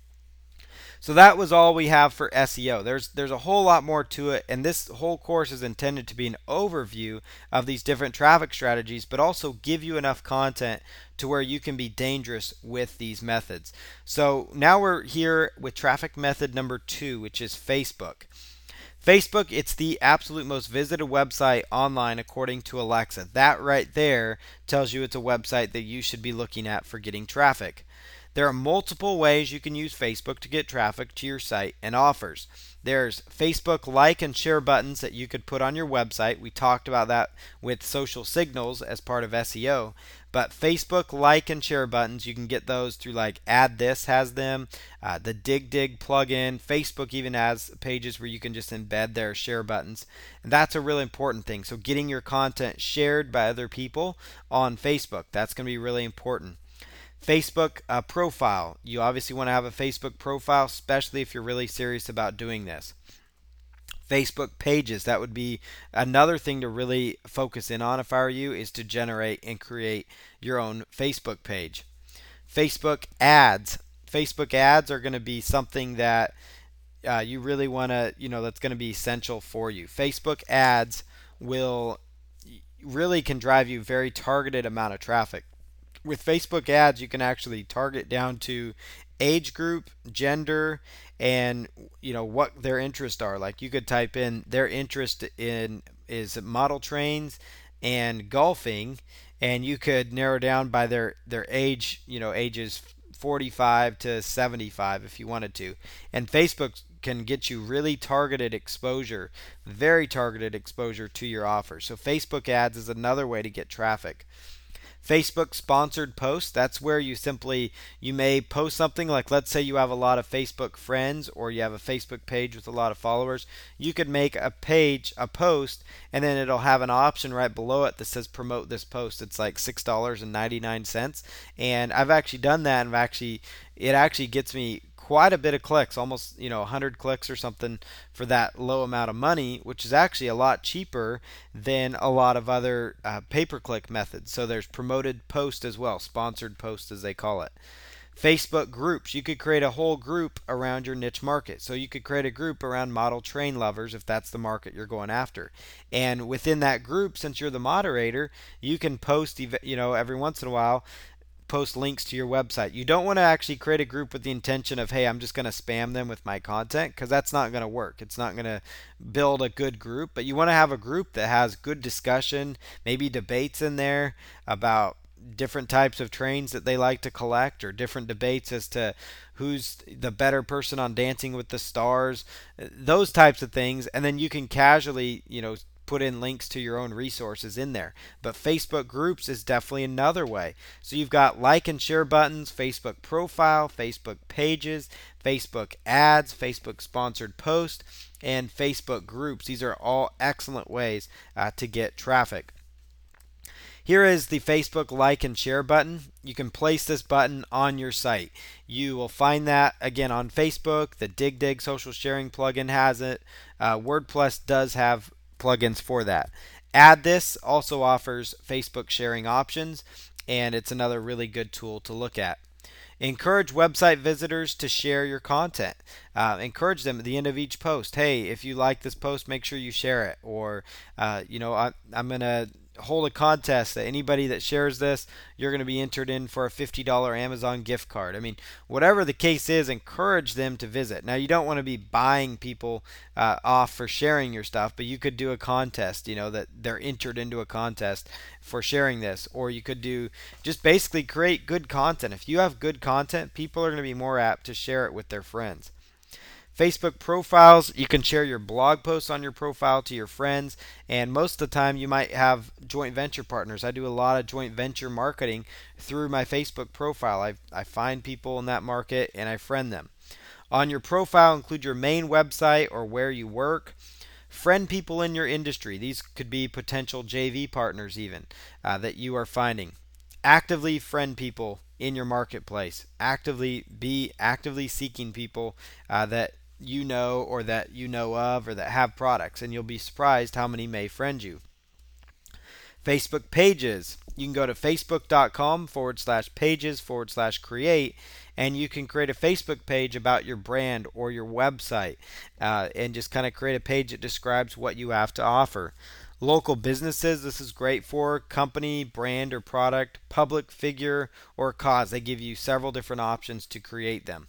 So that was all we have for S E O. There's there's a whole lot more to it, and this whole course is intended to be an overview of these different traffic strategies, but also give you enough content to where you can be dangerous with these methods. So now we're here with traffic method number two, which is Facebook. Facebook, it's the absolute most visited website online according to Alexa. That right there tells you it's a website that you should be looking at for getting traffic. There are multiple ways you can use Facebook to get traffic to your site and offers. There's Facebook like and share buttons that you could put on your website. We talked about that with social signals as part of S E O. But Facebook like and share buttons, you can get those through like Add This has them, uh, the DigDig plugin. Facebook even has pages where you can just embed their share buttons. And that's a really important thing. So getting your content shared by other people on Facebook, that's going to be really important. Facebook uh, profile. You obviously want to have a Facebook profile, especially if you're really serious about doing this. Facebook pages, that would be another thing to really focus in on if I were you, is to generate and create your own Facebook page. Facebook ads. Facebook ads are going to be something that uh, you really want to, you know, that's going to be essential for you. Facebook ads will really can drive you very targeted amount of traffic. With Facebook ads, you can actually target down to age group, gender, and you know what their interests are. Like you could type in their interest in is model trains and golfing, and you could narrow down by their their age, you know, ages forty-five to seventy-five if you wanted to. And Facebook can get you really targeted exposure, very targeted exposure to your offer. So Facebook ads is another way to get traffic. Facebook sponsored posts, that's where you simply you may post something like, let's say you have a lot of Facebook friends or you have a Facebook page with a lot of followers. You could make a page, a post, and then it'll have an option right below it that says promote this post. It's like six dollars and ninety-nine cents. And I've actually done that, and I've actually it actually gets me quite a bit of clicks, almost, you know, one hundred clicks or something for that low amount of money, which is actually a lot cheaper than a lot of other uh, pay-per-click methods. So there's promoted post as well, sponsored post as they call it. Facebook groups. You could create a whole group around your niche market. So you could create a group around model train lovers if that's the market you're going after. And within that group, since you're the moderator, you can post, you know, every once in a while, post links to your website. You don't want to actually create a group with the intention of, hey, I'm just going to spam them with my content, because that's not going to work. It's not going to build a good group. But you want to have a group that has good discussion, maybe debates in there about different types of trains that they like to collect, or different debates as to who's the better person on Dancing with the Stars, those types of things. And then you can casually, you know, put in links to your own resources in there. But Facebook groups is definitely another way. So you've got like and share buttons, Facebook profile, Facebook pages, Facebook ads, Facebook sponsored post, and Facebook groups. These are all excellent ways uh, to get traffic. Here is the Facebook like and share button. You can place this button on your site. You will find that again on Facebook. The DigDig social sharing plugin has it. Uh, WordPress does have plugins for that. Add This also offers Facebook sharing options, and it's another really good tool to look at. Encourage website visitors to share your content. Uh, encourage them at the end of each post. Hey, if you like this post, make sure you share it. Or, uh, you know, I, I'm going to hold a contest that anybody that shares this, you're going to be entered in for a fifty dollars Amazon gift card. I mean, whatever the case is, encourage them to visit. Now, you don't want to be buying people uh, off for sharing your stuff, but you could do a contest, you know, that they're entered into a contest for sharing this. Or you could do just basically create good content. If you have good content, people are going to be more apt to share it with their friends. Facebook profiles, you can share your blog posts on your profile to your friends, and most of the time you might have joint venture partners. I do a lot of joint venture marketing through my Facebook profile. I, I find people in that market and I friend them. On your profile, include your main website or where you work. Friend people in your industry. These could be potential J V partners even uh, that you are finding. Actively friend people in your marketplace. Actively be actively seeking people uh, that you know or that you know of or that have products, and you'll be surprised how many may friend you. Facebook pages. You can go to facebook.com forward slash pages forward slash create, and you can create a Facebook page about your brand or your website uh, and just kind of create a page that describes what you have to offer. Local businesses, this is great for company, brand, or product, public figure, or cause. They give you several different options to create them.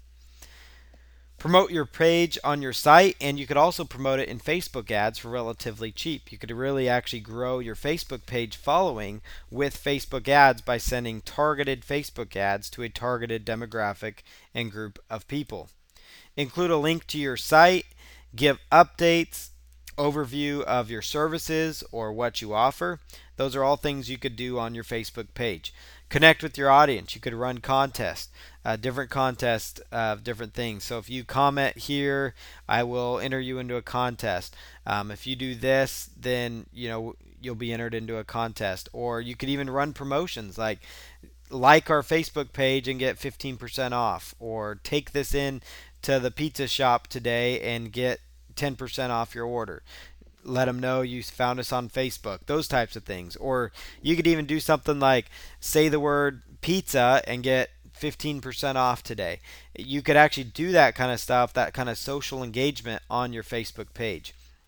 Promote your page on your site, and you could also promote it in Facebook ads for relatively cheap. You could really actually grow your Facebook page following with Facebook ads by sending targeted Facebook ads to a targeted demographic and group of people. Include a link to your site, give updates, overview of your services or what you offer. Those are all things you could do on your Facebook page. Connect with your audience. You could run contests, uh, different contests of different things. So if you comment here, I will enter you into a contest. Um, if you do this, then you know you'll be entered into a contest. Or you could even run promotions like like our Facebook page and get fifteen percent off, or take this in to the pizza shop today and get ten percent off your order. Let them know you found us on Facebook, those types of things. Or you could even do something like say the word pizza and get fifteen percent off today. You could actually do that kind of stuff, that kind of social engagement on your Facebook page.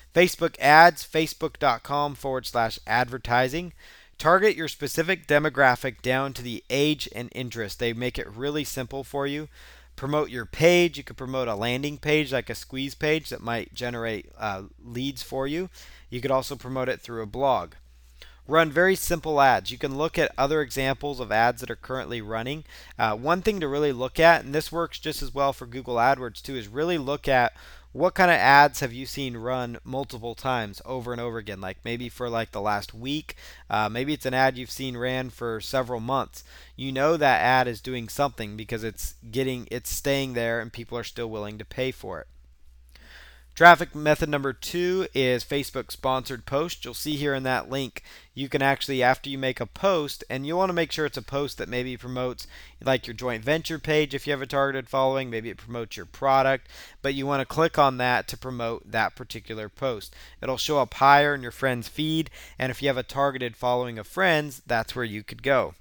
Facebook ads, facebook.com forward slash advertising. Target your specific demographic down to the age and interest. They make it really simple for you. Promote your page. You could promote a landing page like a squeeze page that might generate uh, leads for you. You could also promote it through a blog. Run very simple ads. You can look at other examples of ads that are currently running. Uh, one thing to really look at, and this works just as well for Google AdWords too, is really look at what kind of ads have you seen run multiple times over and over again, like maybe for like the last week. Uh, maybe it's an ad you've seen ran for several months. You know that ad is doing something because it's getting it's staying there and people are still willing to pay for it. Traffic method number two is Facebook sponsored post. You'll see here in that link, you can actually, after you make a post, and you want to make sure it's a post that maybe promotes like your joint venture page if you have a targeted following, maybe it promotes your product, but you want to click on that to promote that particular post. It'll show up higher in your friends' feed, and if you have a targeted following of friends, that's where you could go.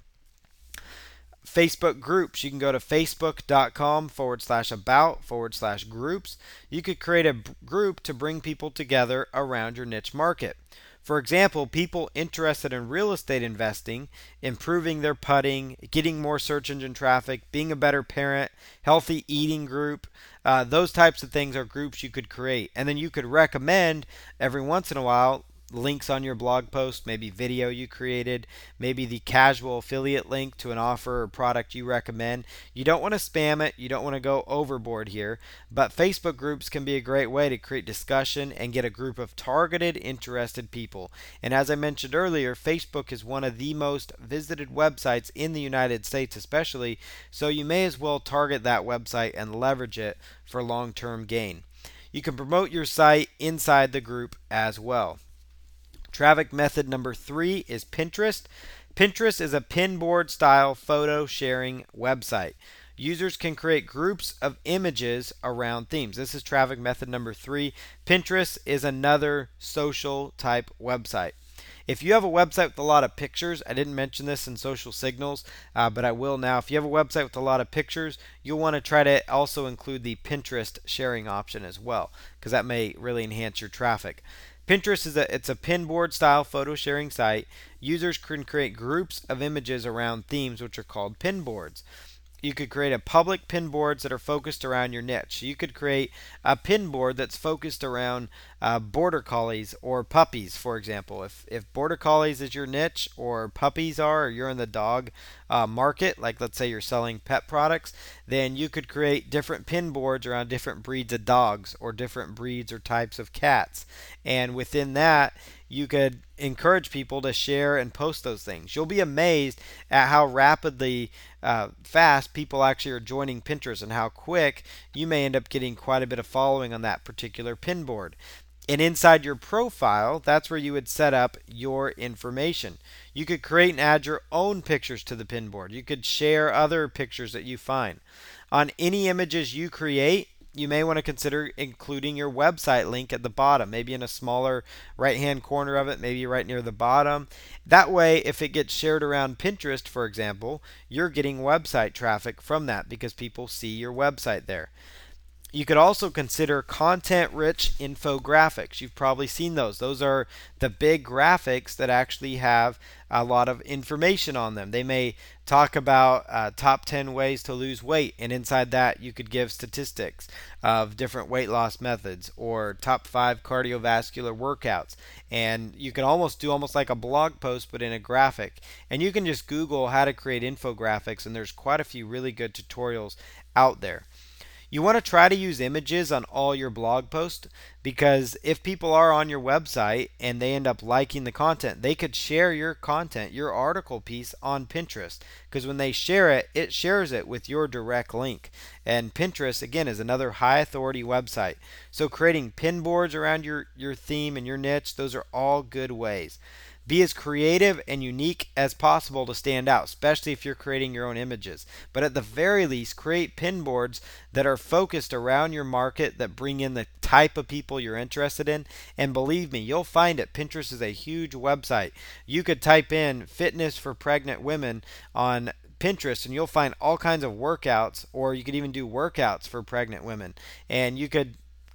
Facebook groups. You can go to facebook.com forward slash about forward slash groups. You could create a group to bring people together around your niche market. For example, people interested in real estate investing, improving their putting, getting more search engine traffic, being a better parent, healthy eating group. Uh, those types of things are groups you could create. And then you could recommend every once in a while links on your blog post, maybe video you created, maybe the casual affiliate link to an offer or product you recommend. You don't want to spam it, you don't want to go overboard here, but Facebook groups can be a great way to create discussion and get a group of targeted, interested people. And as I mentioned earlier, Facebook is one of the most visited websites in the United States especially, so you may as well target that website and leverage it for long-term gain. You can promote your site inside the group as well. Traffic method number three is Pinterest. Pinterest is a pinboard style photo sharing website. Users can create groups of images around themes. This is traffic method number three. Pinterest is another social type website. If you have a website with a lot of pictures, I didn't mention this in social signals, uh, but I will now. If you have a website with a lot of pictures, you'll want to try to also include the Pinterest sharing option as well, because that may really enhance your traffic. Pinterest is a it's a pinboard style photo sharing site. Users can create groups of images around themes which are called pinboards. You could create a public pinboards that are focused around your niche. You could create a pinboard that's focused around uh, border collies or puppies, for example. If if border collies is your niche, or puppies are, or you're in the dog uh, market, like let's say you're selling pet products, then you could create different pinboards around different breeds of dogs or different breeds or types of cats. And within that, you could encourage people to share and post those things. You'll be amazed at how rapidly uh, fast people actually are joining Pinterest and how quick you may end up getting quite a bit of following on that particular pinboard. And inside your profile, that's where you would set up your information. You could create and add your own pictures to the pinboard. You could share other pictures that you find. On any images you create, you may want to consider including your website link at the bottom, maybe in a smaller right-hand corner of it, maybe right near the bottom. That way, if it gets shared around Pinterest, for example, you're getting website traffic from that because people see your website there. You could also consider content-rich infographics. You've probably seen those. Those are the big graphics that actually have a lot of information on them. They may talk about uh, top ten ways to lose weight, and inside that you could give statistics of different weight loss methods, or top five cardiovascular workouts. And you can almost do almost like a blog post but in a graphic. And you can just Google how to create infographics, and there's quite a few really good tutorials out there. You want to try to use images on all your blog posts, because if people are on your website and they end up liking the content, they could share your content, your article piece on Pinterest, because when they share it, it shares it with your direct link. And Pinterest, again, is another high authority website. So creating pinboards around your, your theme and your niche, those are all good ways. Be as creative and unique as possible to stand out, especially if you're creating your own images. But at the very least, create pinboards that are focused around your market, that bring in the type of people you're interested in. And believe me, you'll find it. Pinterest is a huge website. You could type in fitness for pregnant women on Pinterest and you'll find all kinds of workouts, or you could even do workouts for pregnant women. And you could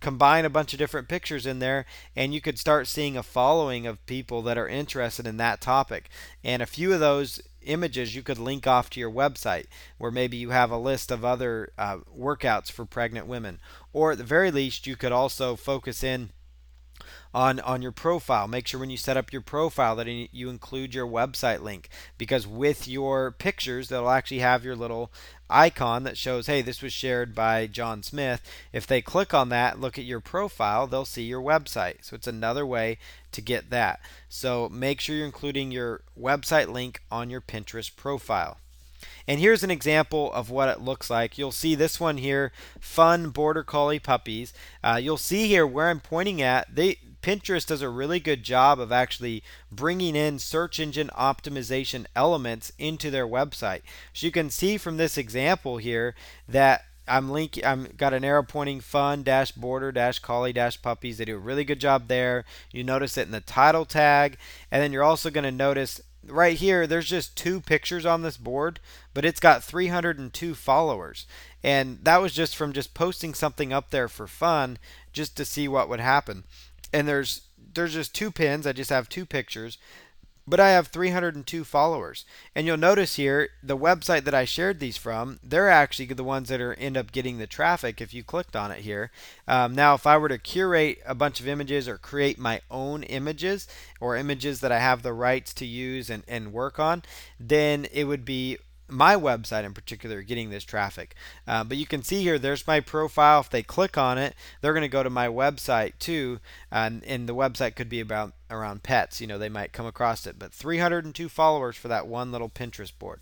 combine a bunch of different pictures in there, and you could start seeing a following of people that are interested in that topic. And a few of those images you could link off to your website, where maybe you have a list of other uh, workouts for pregnant women. Or at the very least, you could also focus in on on your profile. Make sure when you set up your profile that you include your website link, because with your pictures they'll actually have your little icon that shows, hey, this was shared by John Smith. If they click on that, look at your profile, they'll see your website. So it's another way to get that. So make sure you're including your website link on your Pinterest profile. And here's an example of what it looks like. You'll see this one here, fun border collie puppies. Uh, you'll see here where I'm pointing at, they Pinterest does a really good job of actually bringing in search engine optimization elements into their website. So you can see from this example here that I'm linking. I'm got an arrow pointing fun dash border dash collie dash puppies. They do a really good job there. You notice it in the title tag, and then you're also going to notice right here, there's just two pictures on this board, but it's got three hundred two followers. And that was just from just posting something up there for fun, just to see what would happen. And there's there's just two pins. I just have two pictures, but I have three hundred two followers. And you'll notice here, the website that I shared these from, they're actually the ones that are end up getting the traffic if you clicked on it here. Um, now, if I were to curate a bunch of images or create my own images or images that I have the rights to use and, and work on, then it would be my website in particular getting this traffic. Uh, but you can see here, there's my profile. If they click on it, they're going to go to my website too. And, and the website could be about around pets. You know, they might come across it. But three hundred two followers for that one little Pinterest board.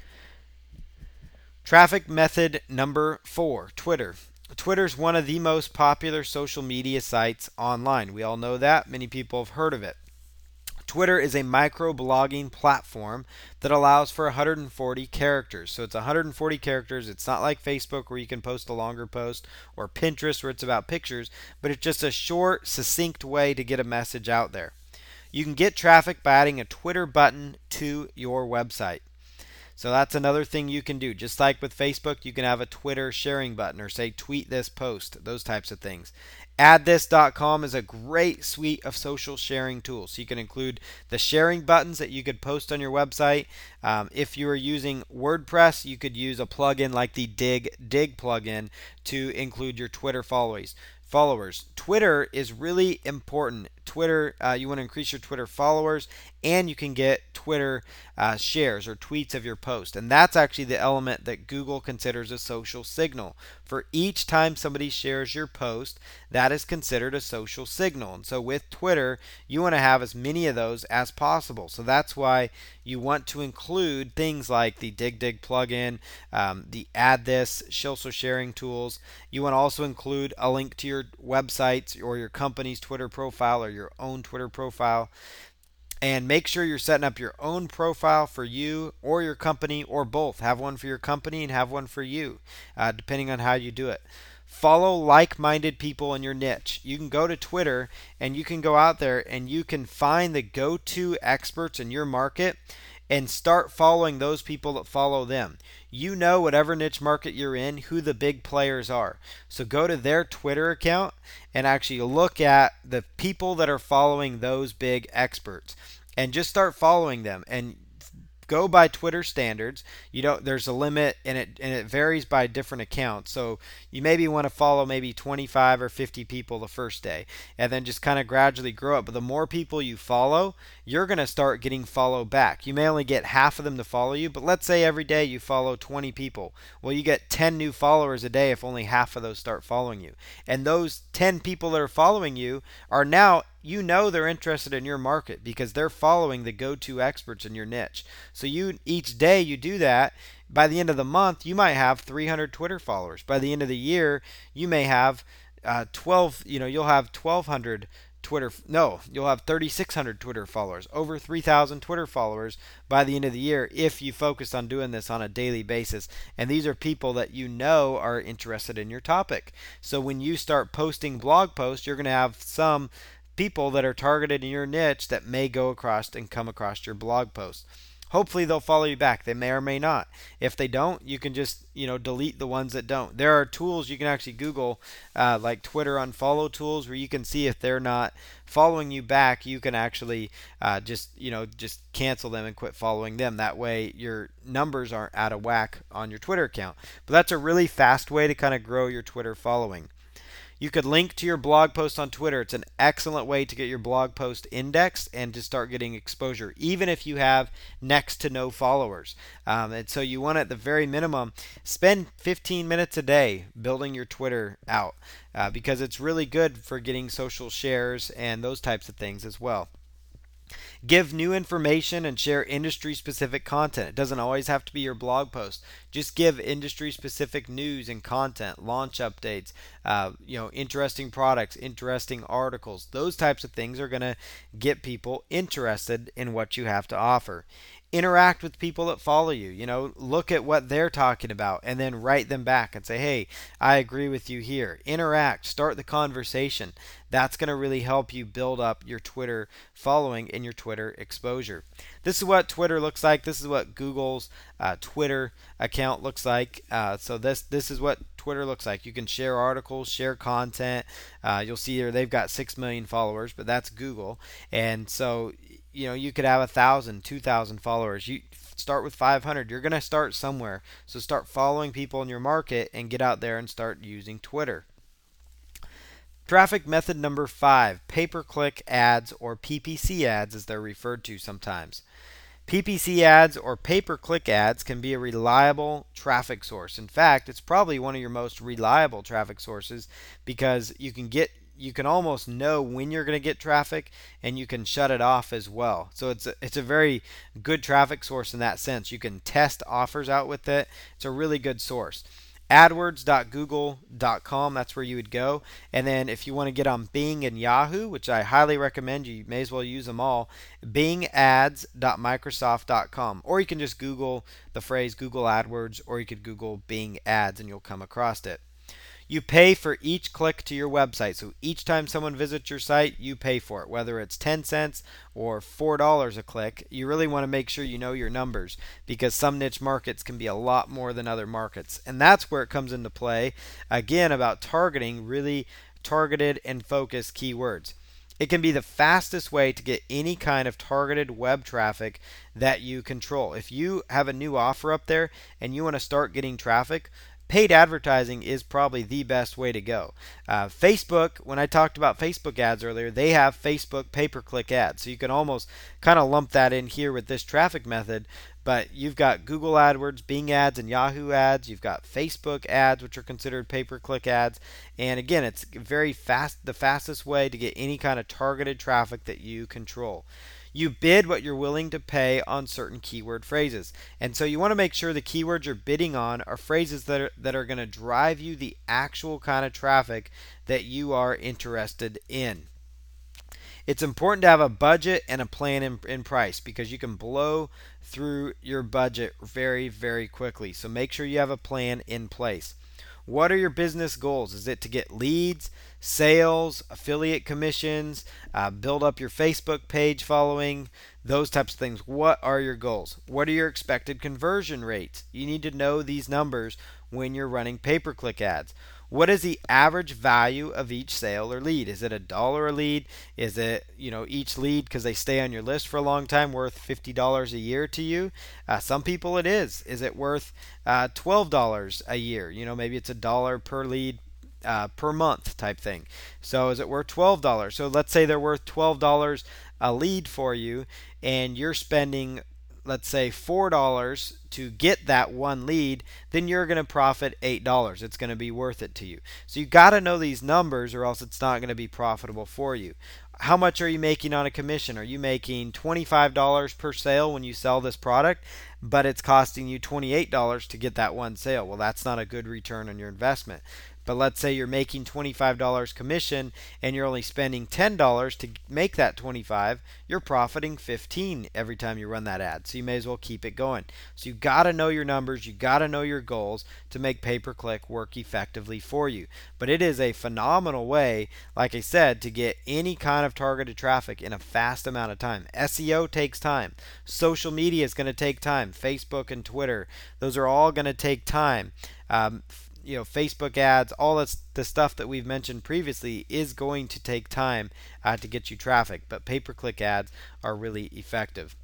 Traffic method number four, Twitter. Twitter is one of the most popular social media sites online. We all know that. Many people have heard of it. Twitter is a microblogging platform that allows for one hundred forty characters. So it's one hundred forty characters. It's not like Facebook where you can post a longer post, or Pinterest where it's about pictures, but it's just a short, succinct way to get a message out there. You can get traffic by adding a Twitter button to your website. So that's another thing you can do. Just like with Facebook, you can have a Twitter sharing button, or say tweet this post, those types of things. add this dot com is a great suite of social sharing tools. So you can include the sharing buttons that you could post on your website. Um, if you are using WordPress, you could use a plugin like the Dig Dig plugin to include your Twitter followers. Followers. Twitter is really important. Twitter, uh, you want to increase your Twitter followers, and you can get Twitter uh, shares or tweets of your post. And that's actually the element that Google considers a social signal. For each time somebody shares your post, that is considered a social signal. And so with Twitter, you want to have as many of those as possible. So that's why you want to include things like the Dig Dig plugin, um, the Add This, social sharing tools. You want to also include a link to your websites or your company's Twitter profile or your own Twitter profile. And make sure you're setting up your own profile for you or your company, or both. Have one for your company and have one for you, uh, depending on how you do it. Follow like-minded people in your niche. You can go to Twitter and you can go out there and you can find the go-to experts in your market and start following those people that follow them. You know, whatever niche market you're in, who the big players are. So go to their Twitter account and actually look at the people that are following those big experts, and just start following them. And go by Twitter standards. You don't there's a limit, and it and it varies by different accounts. So you maybe want to follow maybe twenty-five or fifty people the first day, and then just kind of gradually grow up. But the more people you follow, you're going to start getting followed back. You may only get half of them to follow you, but let's say every day you follow twenty people. Well, you get ten new followers a day if only half of those start following you. And those ten people that are following you are now, you know, they're interested in your market because they're following the go-to experts in your niche. So you each day you do that, by the end of the month you might have three hundred Twitter followers. By the end of the year you may have uh, twelve, you know, you'll have twelve hundred Twitter, no, you'll have thirty-six hundred Twitter followers, over three thousand Twitter followers by the end of the year if you focus on doing this on a daily basis. And these are people that you know are interested in your topic. So when you start posting blog posts, you're going to have some people that are targeted in your niche that may go across and come across your blog post. Hopefully they'll follow you back. They may or may not. If they don't, you can just, you know, delete the ones that don't. There are tools you can actually Google, uh, like Twitter unfollow tools, where you can see if they're not following you back. You can actually uh, just, you know, just cancel them and quit following them. That way your numbers aren't out of whack on your Twitter account. But that's a really fast way to kind of grow your Twitter following. You could link to your blog post on Twitter. It's an excellent way to get your blog post indexed and to start getting exposure, even if you have next to no followers. Um, and so you want, at the very minimum, spend fifteen minutes a day building your Twitter out, uh, because it's really good for getting social shares and those types of things as well. Give new information and share industry specific content. It doesn't always have to be your blog post. Just give industry specific news and content, launch updates, uh, you know, interesting products, interesting articles. Those types of things are going to get people interested in what you have to offer. Interact with people that follow you. You know, look at what they're talking about and then write them back and say, hey, I agree with you here. Interact, start the conversation. That's going to really help you build up your Twitter following and your Twitter exposure. This is what Twitter looks like. This is what Google's uh, Twitter account looks like. Uh, so this this is what Twitter looks like. You can share articles, share content. Uh, you'll see here they've got six million followers, but that's Google. And so, you know, you could have a thousand, two thousand followers. You start with five hundred. You're going to start somewhere. So start following people in your market and get out there and start using Twitter. Traffic method number five, pay-per-click ads, or P P C ads as they're referred to sometimes. P P C ads or pay-per-click ads can be a reliable traffic source. In fact, it's probably one of your most reliable traffic sources, because you can get you can almost know when you're going to get traffic, and you can shut it off as well. So it's a, it's a very good traffic source in that sense. You can test offers out with it. It's a really good source. AdWords dot google dot com, that's where you would go. And then if you want to get on Bing and Yahoo, which I highly recommend, you may as well use them all, bing ads dot microsoft dot com. Or you can just Google the phrase Google AdWords, or you could Google Bing Ads and you'll come across it. You pay for each click to your website. So each time someone visits your site, you pay for it, whether it's ten cents or four dollars a click. You really want to make sure you know your numbers, because some niche markets can be a lot more than other markets. And that's where it comes into play, again, about targeting really targeted and focused keywords. It can be the fastest way to get any kind of targeted web traffic that you control. If you have a new offer up there and you want to start getting traffic, paid advertising is probably the best way to go. Uh, Facebook, when I talked about Facebook ads earlier, they have Facebook pay-per-click ads. So you can almost kind of lump that in here with this traffic method. But you've got Google AdWords, Bing ads, and Yahoo ads. You've got Facebook ads, which are considered pay-per-click ads. And again, it's very fast, the fastest way to get any kind of targeted traffic that you control. You bid what you're willing to pay on certain keyword phrases. And so you want to make sure the keywords you're bidding on are phrases that are, that are going to drive you the actual kind of traffic that you are interested in. It's important to have a budget and a plan in, in price, because you can blow through your budget very, very quickly. So make sure you have a plan in place. What are your business goals? Is it to get leads, sales, affiliate commissions, uh, build up your Facebook page following, those types of things? What are your goals? What are your expected conversion rates? You need to know these numbers when you're running pay-per-click ads. What is the average value of each sale or lead? Is it a dollar a lead? Is it, you know, each lead, because they stay on your list for a long time, worth fifty dollars a year to you? Uh, some people it is. Is it worth uh, twelve dollars a year? You know, maybe it's a dollar per lead uh, per month type thing. So is it worth twelve dollars? So let's say they're worth twelve dollars a lead for you, and you're spending, let's say, four dollars to get that one lead, then you're going to profit eight dollars. It's going to be worth it to you. So you got to know these numbers, or else it's not going to be profitable for you. How much are you making on a commission? Are you making twenty-five dollars per sale when you sell this product, but it's costing you twenty-eight dollars to get that one sale? Well, that's not a good return on your investment. But let's say you're making twenty-five dollars commission and you're only spending ten dollars to make that twenty-five, you're profiting fifteen every time you run that ad. So you may as well keep it going. So you got to know your numbers, you got to know your goals to make pay-per-click work effectively for you. But it is a phenomenal way, like I said, to get any kind of targeted traffic in a fast amount of time. S E O takes time. Social media is going to take time. Facebook and Twitter, those are all going to take time. Um, you know, Facebook ads, all that's the stuff that we've mentioned previously is going to take time uh, to get you traffic, but pay-per-click ads are really effective.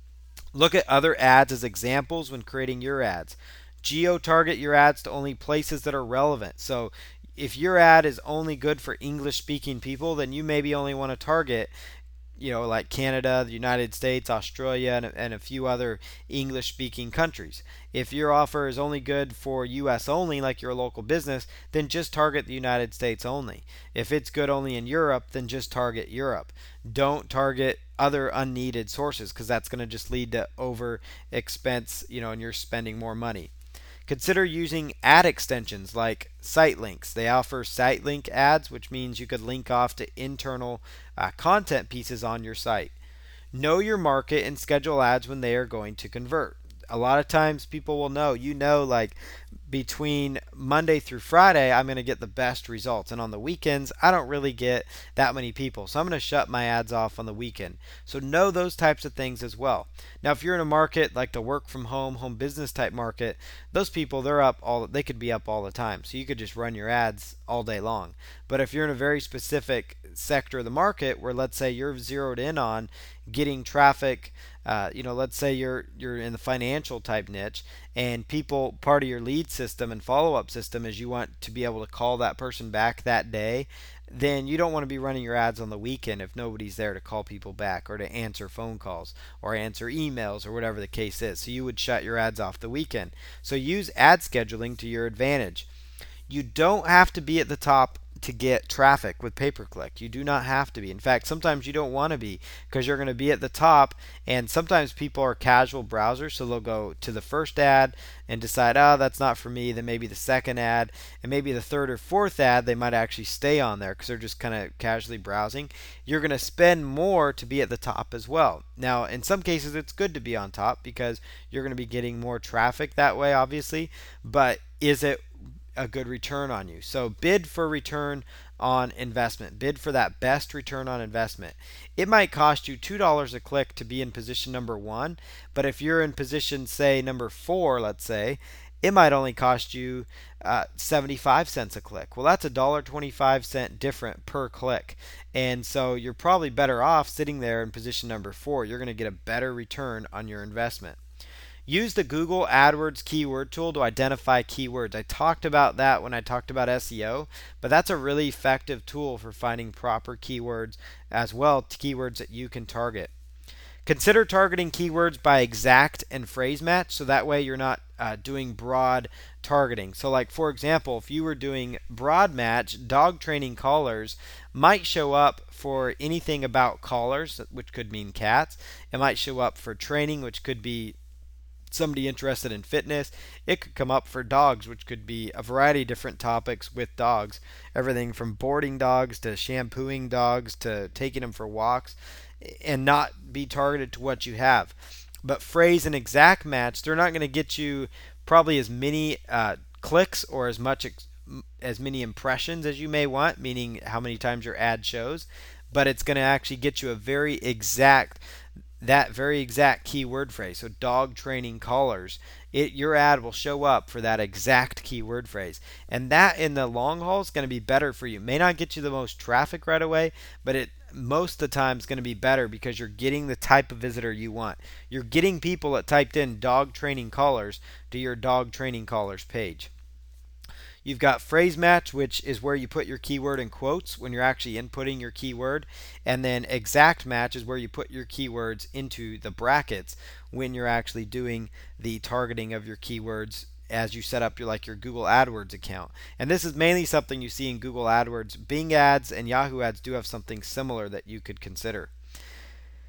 Look at other ads as examples when creating your ads. Geo-target your ads to only places that are relevant. So if your ad is only good for English-speaking people, then you maybe only want to target, you know, like Canada, the United States, Australia, and, and a few other English-speaking countries. If your offer is only good for U S only, like your local business, then just target the United States only. If it's good only in Europe, then just target Europe. Don't target other unneeded sources, because that's going to just lead to over expense, you know, and you're spending more money. Consider using ad extensions like site links. They offer site link ads, which means you could link off to internal uh, content pieces on your site. Know your market and schedule ads when they are going to convert. A lot of times people will know, you know, like between Monday through Friday, I'm going to get the best results. And on the weekends, I don't really get that many people. So I'm going to shut my ads off on the weekend. So know those types of things as well. Now, if you're in a market like the work from home, home business type market, those people, they're up all, they could be up all the time. So you could just run your ads all day long. But if you're in a very specific sector of the market where, let's say, you're zeroed in on getting traffic, uh, you know, let's say you're you're in the financial type niche, and people, part of your lead system and follow-up system is you want to be able to call that person back that day, then you don't want to be running your ads on the weekend if nobody's there to call people back or to answer phone calls or answer emails or whatever the case is. So you would shut your ads off the weekend. So use ad scheduling to your advantage. You don't have to be at the top to get traffic with pay-per-click. You do not have to be. In fact, sometimes you don't want to be, because you're going to be at the top, and sometimes people are casual browsers, so they'll go to the first ad and decide, oh, that's not for me. Then maybe the second ad, and maybe the third or fourth ad, they might actually stay on there because they're just kind of casually browsing. You're going to spend more to be at the top as well. Now, in some cases, it's good to be on top because you're going to be getting more traffic that way, obviously, but is it a good return on you? So bid for return on investment. Bid for that best return on investment. It might cost you two dollars a click to be in position number one, but if you're in position, say, number four, let's say, it might only cost you uh, seventy-five cents a click. Well, that's a one dollar and twenty-five cents different per click. And so you're probably better off sitting there in position number four. You're going to get a better return on your investment. Use the Google AdWords keyword tool to identify keywords. I talked about that when I talked about S E O, but that's a really effective tool for finding proper keywords as well, keywords that you can target. Consider targeting keywords by exact and phrase match, so that way you're not uh, doing broad targeting. So like, for example, if you were doing broad match, dog training collars might show up for anything about collars, which could mean cats. It might show up for training, which could be somebody interested in fitness. It could come up for dogs, which could be a variety of different topics with dogs. Everything from boarding dogs to shampooing dogs to taking them for walks, and not be targeted to what you have. But phrase and exact match, they're not going to get you probably as many uh, clicks or as much ex- as many impressions as you may want, meaning how many times your ad shows, but it's going to actually get you a very exact that very exact keyword phrase. So dog training collars, it your ad will show up for that exact keyword phrase. And that in the long haul is going to be better for you. It may not get you the most traffic right away, but it most of the time is going to be better because you're getting the type of visitor you want. You're getting people that typed in dog training collars to your dog training collars page. You've got phrase match, which is where you put your keyword in quotes when you're actually inputting your keyword. And then exact match is where you put your keywords into the brackets when you're actually doing the targeting of your keywords as you set up your like your Google AdWords account. And this is mainly something you see in Google AdWords. Bing ads and Yahoo ads do have something similar that you could consider.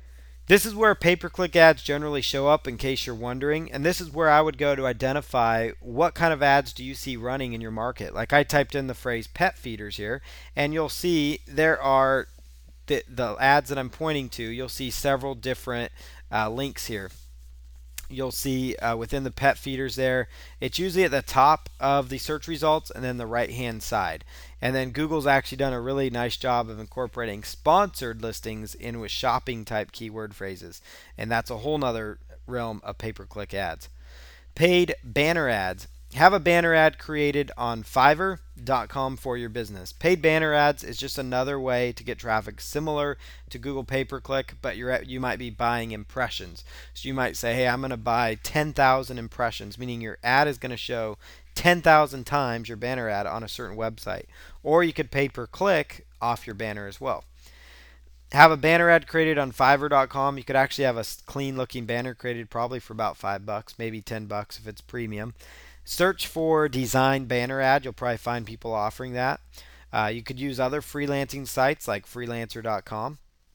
This is where pay-per-click ads generally show up in case you're wondering, and this is where I would go to identify what kind of ads do you see running in your market. Like I typed in the phrase pet feeders here, and you'll see there are the, the ads that I'm pointing to, you'll see several different uh, links here. You'll see uh, within the pet feeders there, it's usually at the top of the search results and then the right hand side. And then Google's actually done a really nice job of incorporating sponsored listings in with shopping type keyword phrases. And that's a whole nother realm of pay-per-click ads. Paid banner ads. Have a banner ad created on Fiverr dot com for your business. Paid banner ads is just another way to get traffic similar to Google pay-per-click, but you're at, you might be buying impressions. So you might say, hey, I'm going to buy ten thousand impressions, meaning your ad is going to show ten thousand times your banner ad on a certain website. Or you could pay-per-click off your banner as well. Have a banner ad created on Fiverr dot com. You could actually have a clean looking banner created probably for about five bucks, maybe ten bucks if it's premium. Search for design banner ad. You'll probably find people offering that. Uh, you could use other freelancing sites like freelancer dot com.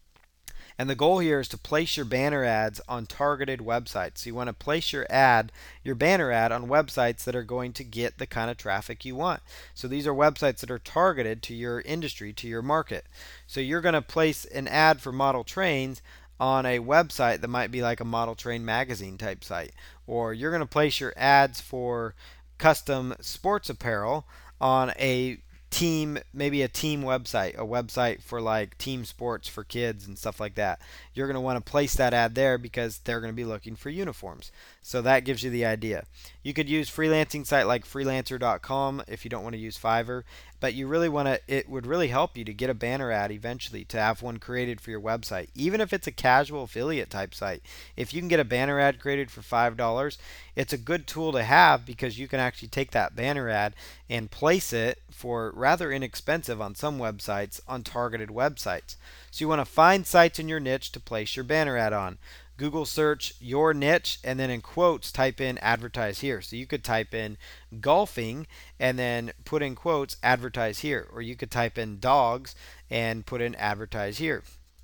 And the goal here is to place your banner ads on targeted websites. So you want to place your ad, your banner ad on websites that are going to get the kind of traffic you want. So these are websites that are targeted to your industry, to your market. So you're going to place an ad for model trains on a website that might be like a model train magazine type site. Or you're going to place your ads for custom sports apparel on a team, maybe a team website, a website for like team sports for kids and stuff like that. You're going to want to place that ad there because they're going to be looking for uniforms. So that gives you the idea. You could use freelancing site like freelancer dot com if you don't want to use Fiverr, but you really want to, it would really help you to get a banner ad eventually, to have one created for your website. Even if it's a casual affiliate type site, if you can get a banner ad created for five dollars, it's a good tool to have because you can actually take that banner ad and place it for rather inexpensive on some websites on targeted websites. So you want to find sites in your niche to place your banner ad on. Google search your niche and then in quotes type in advertise here. So you could type in golfing and then put in quotes advertise here. Or you could type in dogs and put in advertise here.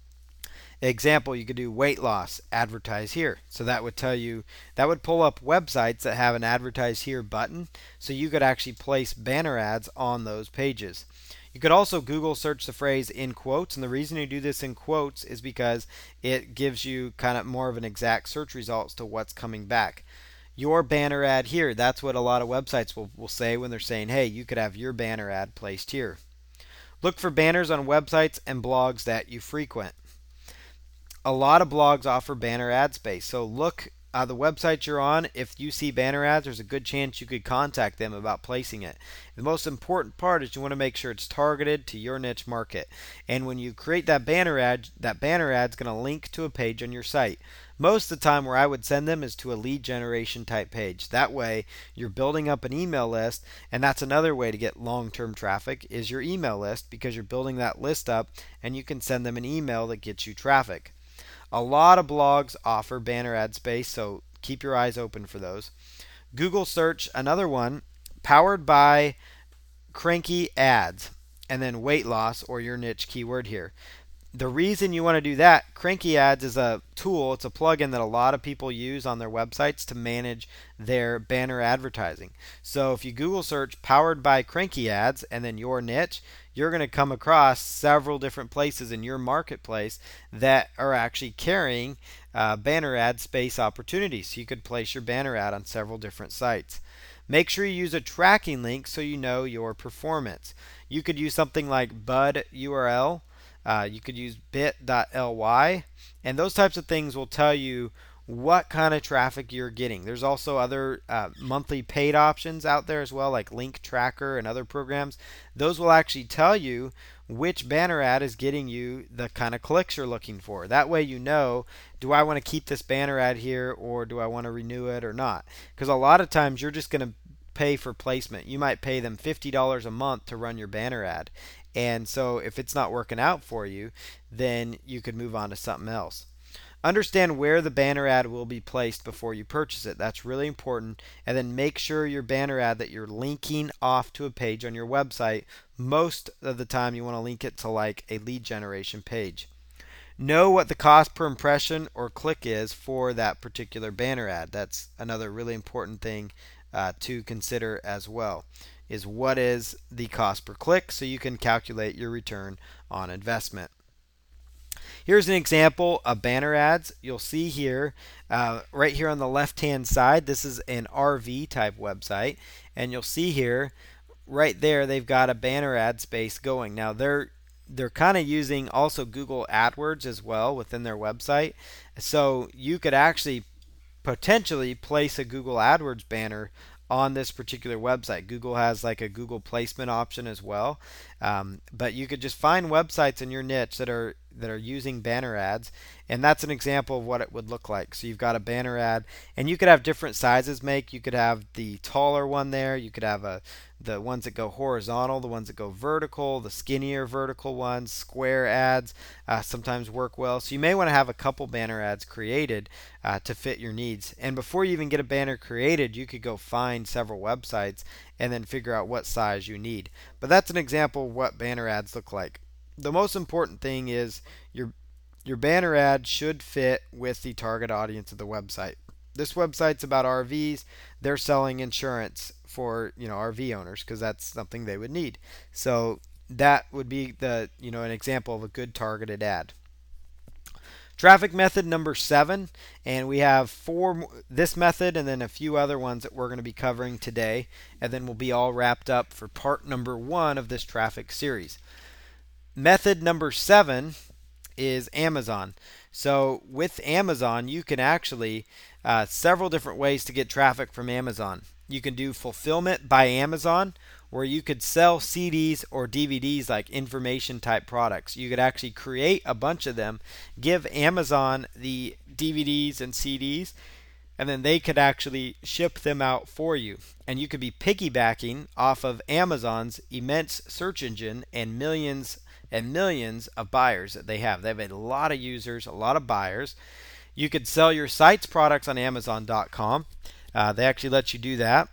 Example, you could do weight loss, advertise here. So that would tell you, that would pull up websites that have an advertise here button. So you could actually place banner ads on those pages. You could also Google search the phrase in quotes, and the reason you do this in quotes is because it gives you kind of more of an exact search results to what's coming back. Your banner ad here, that's what a lot of websites will, will say when they're saying, hey, you could have your banner ad placed here. Look for banners on websites and blogs that you frequent. A lot of blogs offer banner ad space, so look uh, the website you're on. If you see banner ads, there's a good chance you could contact them about placing it. The most important part is you want to make sure it's targeted to your niche market. And when you create that banner ad, that banner ad is going to link to a page on your site. Most of the time where I would send them is to a lead generation type page. That way you're building up an email list, and that's another way to get long-term traffic is your email list, because you're building that list up and you can send them an email that gets you traffic. A lot of blogs offer banner ad space, so keep your eyes open for those. Google search, another one, powered by Cranky Ads, and then weight loss or your niche keyword here. The reason you want to do that, Cranky Ads is a tool, it's a plugin that a lot of people use on their websites to manage their banner advertising. So if you Google search powered by Cranky Ads and then your niche, you're going to come across several different places in your marketplace that are actually carrying uh, banner ad space opportunities. So you could place your banner ad on several different sites. Make sure you use a tracking link so you know your performance. You could use something like Bud U R L. Uh, you could use bit dot L Y, and those types of things will tell you what kind of traffic you're getting. There's also other uh, monthly paid options out there as well, like Link Tracker and other programs. Those will actually tell you which banner ad is getting you the kind of clicks you're looking for. That way you know, do I want to keep this banner ad here or do I want to renew it or not? Because a lot of times you're just going to pay for placement. You might pay them fifty dollars a month to run your banner ad. And so if it's not working out for you, then you could move on to something else. Understand where the banner ad will be placed before you purchase it. That's really important. And then make sure your banner ad that you're linking off to a page on your website. Most of the time you want to link it to like a lead generation page. Know what the cost per impression or click is for that particular banner ad. That's another really important thing uh, to consider as well, is what is the cost per click, so you can calculate your return on investment. Here's an example of banner ads. You'll see here, uh, right here on the left-hand side, this is an R V type website, and you'll see here, right there, they've got a banner ad space going. Now they're they're kind of using also Google AdWords as well within their website, so you could actually potentially place a Google AdWords banner on this particular website. Google has like a Google placement option as well, um, but you could just find websites in your niche that are that are using banner ads, and that's an example of what it would look like. So you've got a banner ad, and you could have different sizes. Make you could have the taller one there. You could have a the ones that go horizontal, the ones that go vertical, the skinnier vertical ones. Square ads uh, sometimes work well. So you may want to have a couple banner ads created uh, to fit your needs. And before you even get a banner created, you could go find several websites and then figure out what size you need. But that's an example of what banner ads look like. The most important thing is your your banner ad should fit with the target audience of the website. This website's about R Vs. They're selling insurance for, you know, R V owners because that's something they would need. So that would be the, you know, an example of a good targeted ad. Traffic method number seven, and we have four, this method and then a few other ones that we're going to be covering today, and then we'll be all wrapped up for part number one of this traffic series. Method number seven is Amazon. So with Amazon, you can actually uh, several different ways to get traffic from Amazon. You can do fulfillment by Amazon, where you could sell C Ds or D V Ds like information type products. You could actually create a bunch of them, give Amazon the D V Ds and C Ds, and then they could actually ship them out for you. And you could be piggybacking off of Amazon's immense search engine and millions and millions of buyers that they have. They have a lot of users, a lot of buyers. You could sell your site's products on Amazon dot com. Uh, they actually let you do that.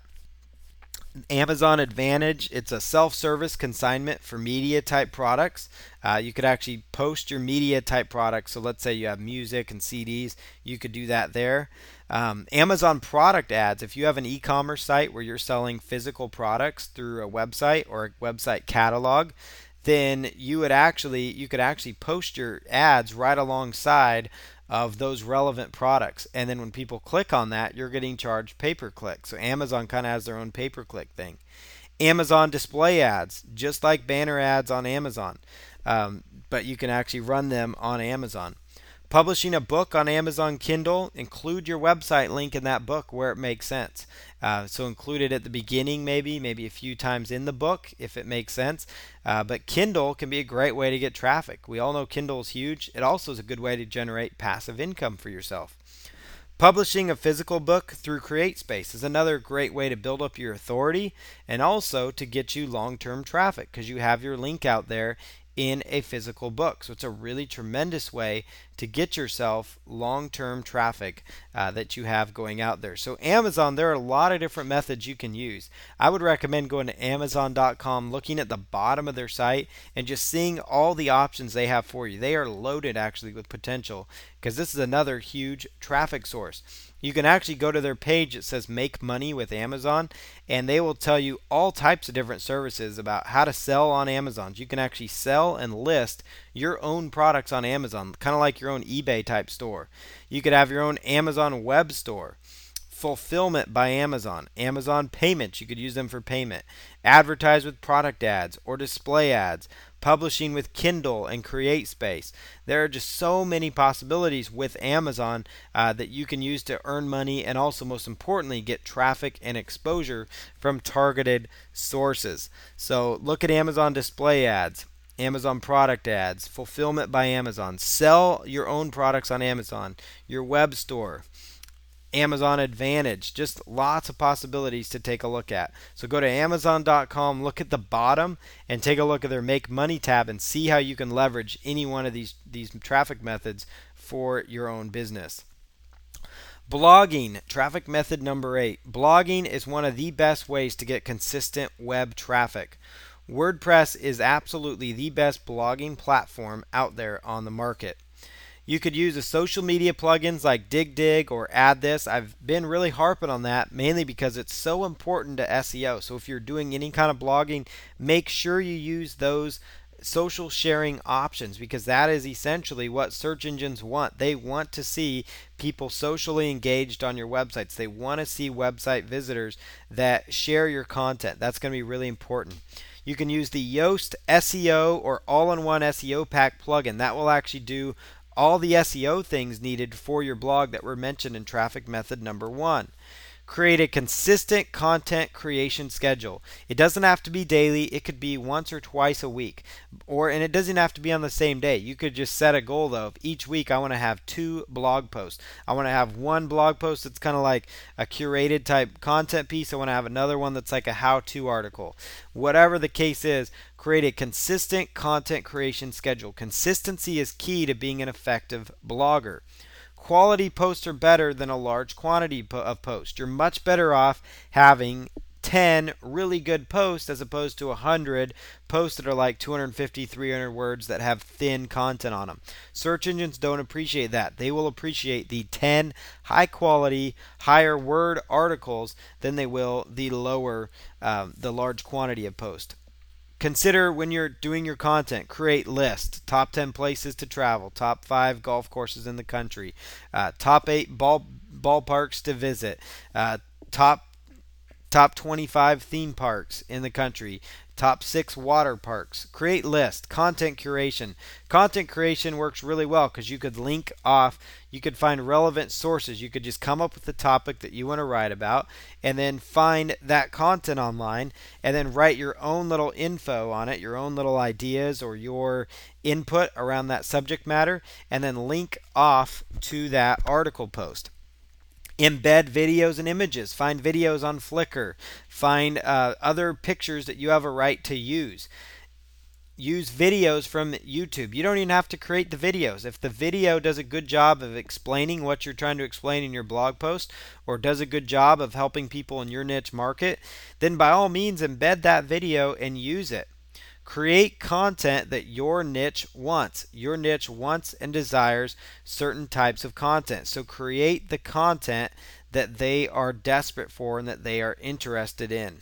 Amazon Advantage, it's a self-service consignment for media type products. Uh, you could actually post your media type products. So let's say you have music and C Ds, you could do that there. Um, Amazon product ads, if you have an e-commerce site where you're selling physical products through a website or a website catalog, then you would actually you could actually post your ads right alongside of those relevant products, and then when people click on that, you're getting charged pay per click. So Amazon kind of has their own pay per click thing. Amazon display ads, just like banner ads on Amazon, um, but you can actually run them on Amazon. Publishing a book on Amazon Kindle, include your website link in that book where it makes sense. Uh, so include it at the beginning, maybe, maybe a few times in the book if it makes sense. Uh, but Kindle can be a great way to get traffic. We all know Kindle is huge. It also is a good way to generate passive income for yourself. Publishing a physical book through CreateSpace is another great way to build up your authority and also to get you long-term traffic because you have your link out there in a physical book. So it's a really tremendous way to get yourself long-term traffic uh, that you have going out there. So Amazon, there are a lot of different methods you can use. I would recommend going to Amazon dot com, looking at the bottom of their site and just seeing all the options they have for you. They are loaded actually with potential because this is another huge traffic source. You can actually go to their page that says Make Money with Amazon, and they will tell you all types of different services about how to sell on Amazon. You can actually sell and list your own products on Amazon, kind of like your own eBay type store. You could have your own Amazon web store. Fulfillment by Amazon. Amazon payments, you could use them for payment. Advertise with product ads or display ads. Publishing with Kindle and CreateSpace. There are just so many possibilities with Amazon uh, that you can use to earn money and also, most importantly, get traffic and exposure from targeted sources. So look at Amazon display ads, Amazon product ads, fulfillment by Amazon. Sell your own products on Amazon, your web store. Amazon Advantage, just lots of possibilities to take a look at. So go to Amazon dot com, look at the bottom, and take a look at their Make Money tab and see how you can leverage any one of these, these traffic methods for your own business. Blogging, traffic method number eight. Blogging is one of the best ways to get consistent web traffic. WordPress is absolutely the best blogging platform out there on the market. You could use the social media plugins like DigDig or Add This. I've been really harping on that mainly because it's so important to S E O. So if you're doing any kind of blogging, make sure you use those social sharing options, because that is essentially what search engines want. They want to see people socially engaged on your websites. They want to see website visitors that share your content. That's going to be really important. You can use the Yoast S E O or all-in-one S E O pack plugin. That will actually do all the S E O things needed for your blog that were mentioned in traffic method number one. Create a consistent content creation schedule. It doesn't have to be daily. It could be once or twice a week, or and it doesn't have to be on the same day. You could just set a goal though of each week I want to have two blog posts. I want to have one blog post that's kind of like a curated type content piece. I want to have another one that's like a how-to article. Whatever the case is, create a consistent content creation schedule. Consistency is key to being an effective blogger. Quality posts are better than a large quantity of posts. You're much better off having ten really good posts as opposed to one hundred posts that are like two hundred fifty, three hundred words that have thin content on them. Search engines don't appreciate that. They will appreciate the ten high quality, higher word articles than they will the lower, um, the large quantity of posts. Consider when you're doing your content, create lists, top ten places to travel, top five golf courses in the country, uh, top eight ball ballparks to visit, uh, top top twenty-five theme parks in the country, top six water parks. Create lists, content curation. Content creation works really well because you could link off, you could find relevant sources. You could just come up with the topic that you want to write about and then find that content online and then write your own little info on it, your own little ideas or your input around that subject matter, and then link off to that article post. Embed videos and images. Find videos on Flickr. Find uh, other pictures that you have a right to use. Use videos from YouTube. You don't even have to create the videos. If the video does a good job of explaining what you're trying to explain in your blog post or does a good job of helping people in your niche market, then by all means embed that video and use it. Create content that your niche wants. Your niche wants and desires certain types of content. So create the content that they are desperate for and that they are interested in.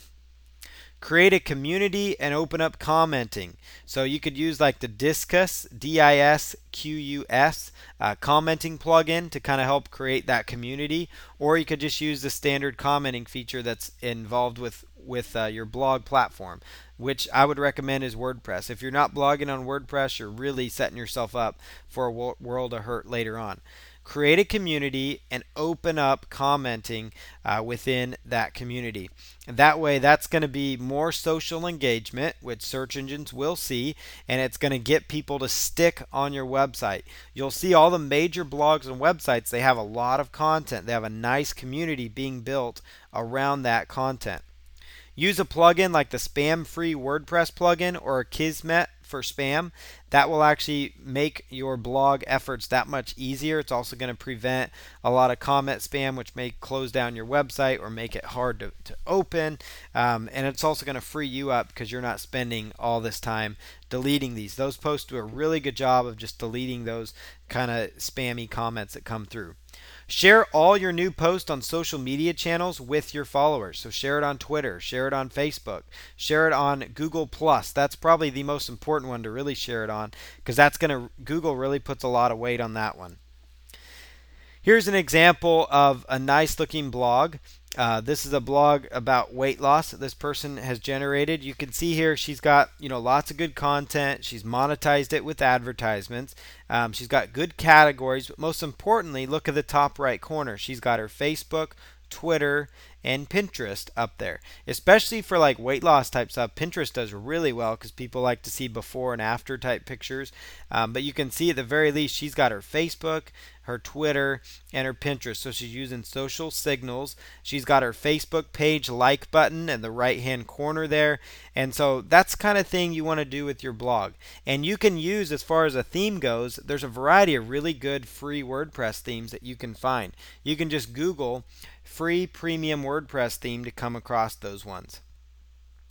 Create a community and open up commenting. So you could use like the Disqus, D I S Q U S, uh, commenting plugin to kind of help create that community. Or you could just use the standard commenting feature that's involved with, with uh, your blog platform, which I would recommend is WordPress. If you're not blogging on WordPress, you're really setting yourself up for a world of hurt later on. Create a community and open up commenting uh, within that community. And that way, that's going to be more social engagement, which search engines will see, and it's going to get people to stick on your website. You'll see all the major blogs and websites, they have a lot of content. They have a nice community being built around that content. Use a plugin like the spam-free WordPress plugin or Kismet for spam. That will actually make your blog efforts that much easier. It's also going to prevent a lot of comment spam, which may close down your website or make it hard to, to open. Um, and it's also going to free you up because you're not spending all this time deleting these. Those posts do a really good job of just deleting those kind of spammy comments that come through. Share all your new posts on social media channels with your followers. So share it on Twitter, share it on Facebook, share it on Google Plus. That's probably the most important one to really share it on because that's going to, Google really puts a lot of weight on that one. Here's an example of a nice looking blog. Uh, this is a blog about weight loss that this person has generated. You can see here she's got, you know, lots of good content. She's monetized it with advertisements. Um, she's got good categories, but most importantly, look at the top right corner. She's got her Facebook, Twitter, and Pinterest up there. Especially for like weight loss type stuff, Pinterest does really well because people like to see before and after type pictures. Um, but you can see at the very least she's got her Facebook, her Twitter, and her Pinterest. So she's using social signals. She's got her Facebook page like button in the right hand corner there. And so that's the kind of thing you want to do with your blog. And you can use, as far as a theme goes, there's a variety of really good free WordPress themes that you can find. You can just Google free premium WordPress theme to come across those ones.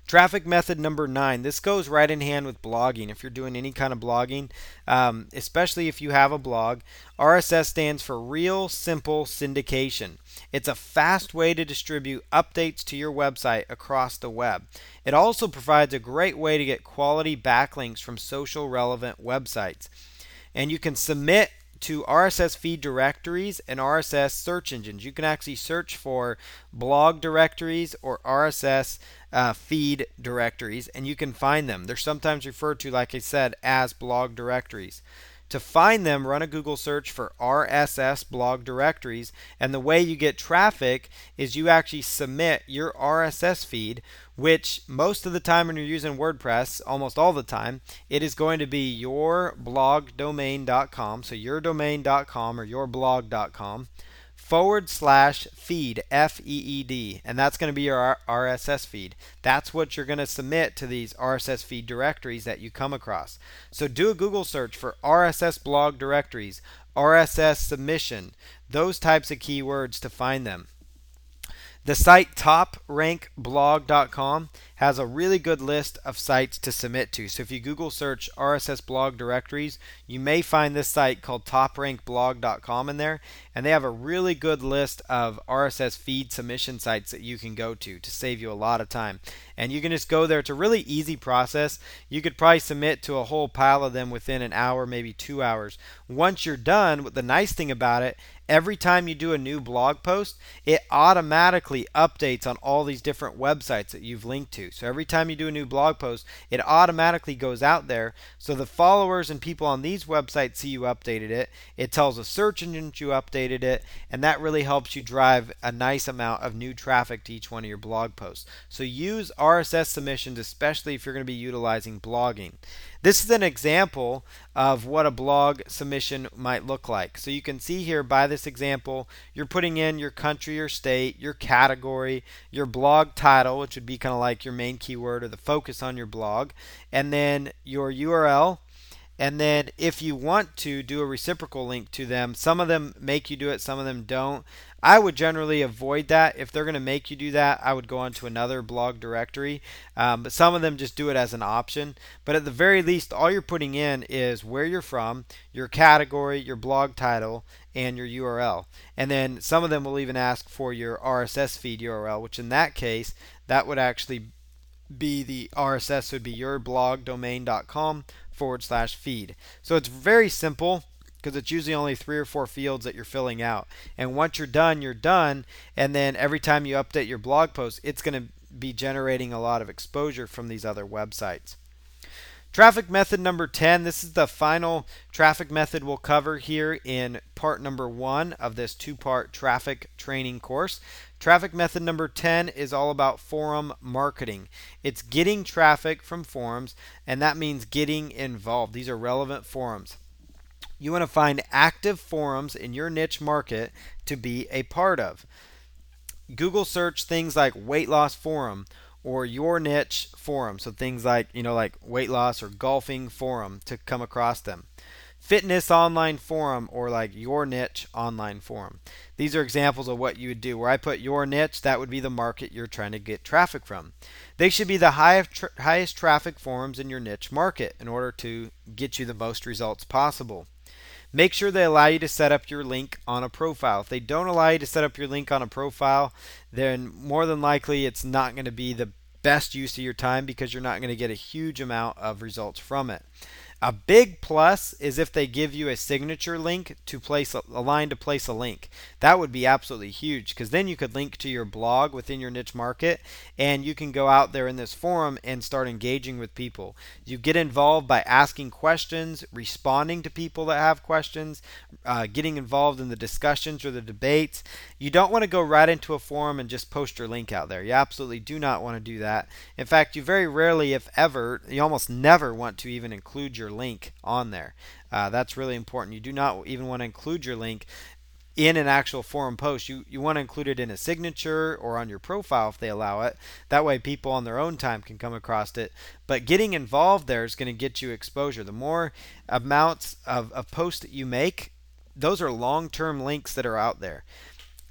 Traffic method number nine. This goes right in hand with blogging. If you're doing any kind of blogging, um, especially if you have a blog, R S S stands for Real Simple Syndication. It's a fast way to distribute updates to your website across the web. It also provides a great way to get quality backlinks from social relevant websites. And you can submit to R S S feed directories and R S S search engines. You can actually search for blog directories or R S S uh, feed directories, and you can find them. They're sometimes referred to, like I said, as blog directories. To find them, run a Google search for R S S blog directories, and the way you get traffic is you actually submit your R S S feed, which most of the time when you're using WordPress, almost all the time, it is going to be your blog domain dot com, so your domain dot com or your blog dot com forward slash feed, F E E D, and that's going to be your R S S feed. That's what you're going to submit to these R S S feed directories that you come across. So do a Google search for R S S blog directories, R S S submission, those types of keywords to find them. The site top rank blog dot com has a really good list of sites to submit to. So if you Google search R S S blog directories, you may find this site called top rank blog dot com in there, and they have a really good list of R S S feed submission sites that you can go to to save you a lot of time. And you can just go there. It's a really easy process. You could probably submit to a whole pile of them within an hour, maybe two hours. Once you're done, the nice thing about it, every time you do a new blog post, it automatically updates on all these different websites that you've linked to. So every time you do a new blog post, it automatically goes out there. So the followers and people on these websites see you updated it. It tells the search engine that you updated it, and that really helps you drive a nice amount of new traffic to each one of your blog posts. So use R S S submissions, especially if you're going to be utilizing blogging. This is an example of what a blog submission might look like. So you can see here by this example, you're putting in your country or state, your category, your blog title, which would be kind of like your main keyword or the focus on your blog, and then your U R L. And then if you want to do a reciprocal link to them, some of them make you do it, some of them don't. I would generally avoid that. If they're going to make you do that, I would go on to another blog directory. Um, but some of them just do it as an option. But at the very least, all you're putting in is where you're from, your category, your blog title, and your U R L. And then some of them will even ask for your R S S feed U R L, which in that case, that would actually be the R S S would be your blog domain dot com forward slash feed. So it's very simple because it's usually only three or four fields that you're filling out. And once you're done, you're done. And then every time you update your blog post, it's going to be generating a lot of exposure from these other websites. Traffic method number ten. This is the final traffic method we'll cover here in part number one of this two-part traffic training course. Traffic method number ten is all about forum marketing. It's getting traffic from forums, and that means getting involved. These are relevant forums. You want to find active forums in your niche market to be a part of. Google search things like weight loss forum or your niche forum. So things like, you know, like weight loss or golfing forum to come across them. Fitness online forum or like your niche online forum. These are examples of what you would do. Where I put your niche, that would be the market you're trying to get traffic from. They should be the highest, tra- highest traffic forums in your niche market in order to get you the most results possible. Make sure they allow you to set up your link on a profile. If they don't allow you to set up your link on a profile, then more than likely it's not going to be the best use of your time because you're not going to get a huge amount of results from it. A big plus is if they give you a signature link to place a, a line to place a link. That would be absolutely huge because then you could link to your blog within your niche market and you can go out there in this forum and start engaging with people. You get involved by asking questions, responding to people that have questions, uh, getting involved in the discussions or the debates. You don't want to go right into a forum and just post your link out there. You absolutely do not want to do that. In fact, you very rarely, if ever, you almost never want to even include your link on there. Uh, that's really important. You do not even want to include your link in an actual forum post. You you want to include it in a signature or on your profile if they allow it. That way people on their own time can come across it. But getting involved there is going to get you exposure. The more amounts of, of posts that you make, those are long-term links that are out there.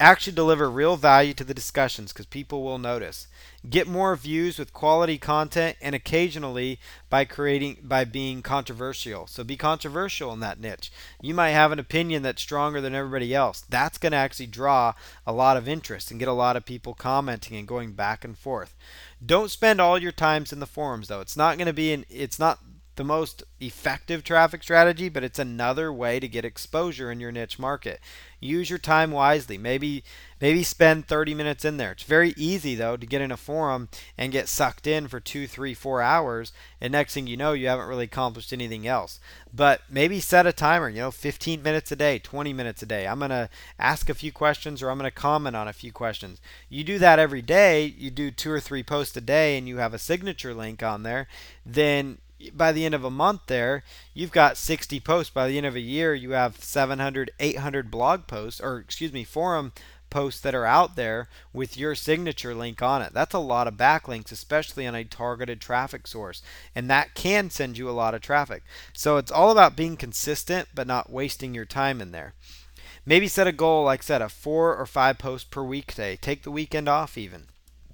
Actually deliver real value to the discussions because people will notice. Get more views with quality content, and occasionally by creating by being controversial. So be controversial in that niche. You might have an opinion that's stronger than everybody else. That's going to actually draw a lot of interest and get a lot of people commenting and going back and forth. Don't spend all your times in the forums though. It's not going to be an it's not the most effective traffic strategy, but it's another way to get exposure in your niche market. Use your time wisely. Maybe maybe spend thirty minutes in there. It's very easy though to get in a forum and get sucked in for two, three, four hours, and next thing you know, you haven't really accomplished anything else. But maybe set a timer, you know, fifteen minutes a day, twenty minutes a day. I'm going to ask a few questions or I'm going to comment on a few questions. You do that every day, you do two or three posts a day and you have a signature link on there, then by the end of a month there, you've got sixty posts. By the end of a year, you have seven hundred, eight hundred blog posts, or excuse me, forum posts that are out there with your signature link on it. That's a lot of backlinks, especially on a targeted traffic source. And that can send you a lot of traffic. So it's all about being consistent, but not wasting your time in there. Maybe set a goal, like I said, of four or five posts per weekday. Take the weekend off even.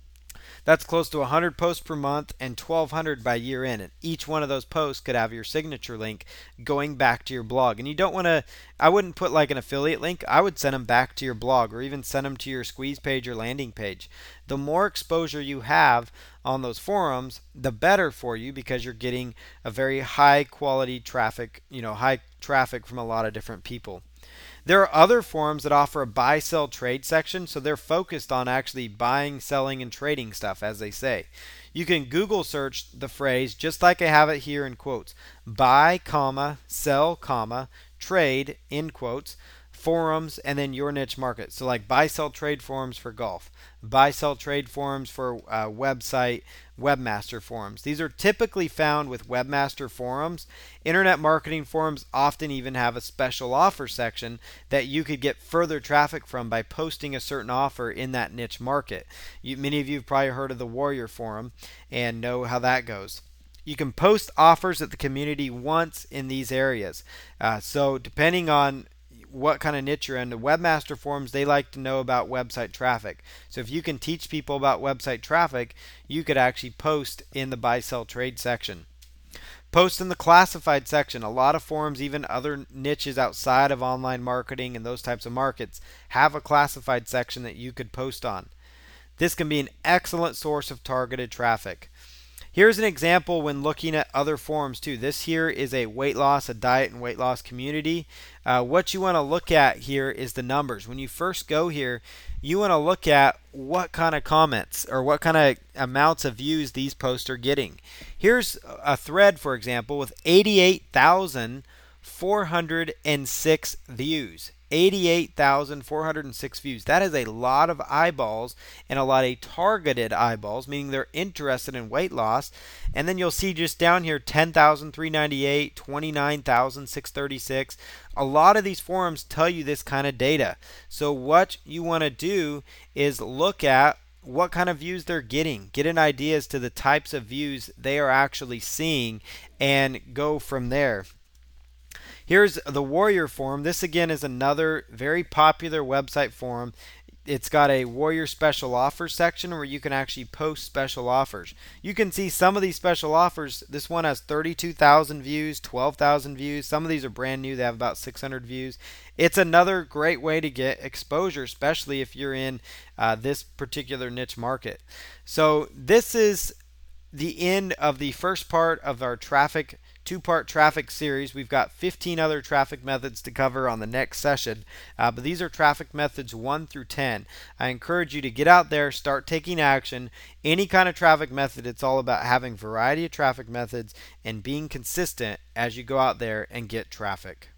That's close to one hundred posts per month and twelve hundred by year end. And each one of those posts could have your signature link going back to your blog. And you don't want to, I wouldn't put like an affiliate link. I would send them back to your blog or even send them to your squeeze page or landing page. The more exposure you have on those forums, the better for you because you're getting a very high quality traffic, you know, high traffic from a lot of different people. There are other forums that offer a buy, sell, trade section, so they're focused on actually buying, selling, and trading stuff, as they say. You can Google search the phrase, just like I have it here in quotes, buy, comma, sell, comma, trade, in quotes, forums, and then your niche market. So like buy, sell, trade forums for golf, buy, sell, trade forums for uh, website, webmaster forums. These are typically found with webmaster forums. Internet marketing forums often even have a special offer section that you could get further traffic from by posting a certain offer in that niche market. You, many of you have probably heard of the Warrior Forum and know how that goes. You can post offers that the community wants in these areas. Uh, so depending on what kind of niche you're in, the webmaster forums, they like to know about website traffic. So if you can teach people about website traffic, you could actually post in the buy, sell, trade section. Post in the classified section. A lot of forums, even other niches outside of online marketing and those types of markets, have a classified section that you could post on. This can be an excellent source of targeted traffic. Here's an example when looking at other forums too. This here is a weight loss, a diet and weight loss community. Uh, what you want to look at here is the numbers. When you first go here, you want to look at what kind of comments or what kind of amounts of views these posts are getting. Here's a thread, for example, with eighty-eight thousand four hundred six views. eighty-eight thousand four hundred six views. That is a lot of eyeballs and a lot of targeted eyeballs, meaning they're interested in weight loss. And then you'll see just down here ten thousand three hundred ninety-eight, twenty-nine thousand six hundred thirty-six. A lot of these forums tell you this kind of data. So what you want to do is look at what kind of views they're getting. Get an idea as to the types of views they are actually seeing and go from there. Here's the Warrior Forum. This again is another very popular website forum. It's got a Warrior special offers section where you can actually post special offers. You can see some of these special offers. This one has thirty-two thousand views, twelve thousand views. Some of these are brand new. They have about six hundred views. It's another great way to get exposure, especially if you're in uh, this particular niche market. So this is the end of the first part of our traffic two-part traffic series. We've got fifteen other traffic methods to cover on the next session, uh, but these are traffic methods one through ten. I encourage you to get out there, start taking action. Any kind of traffic method, it's all about having variety of traffic methods and being consistent as you go out there and get traffic.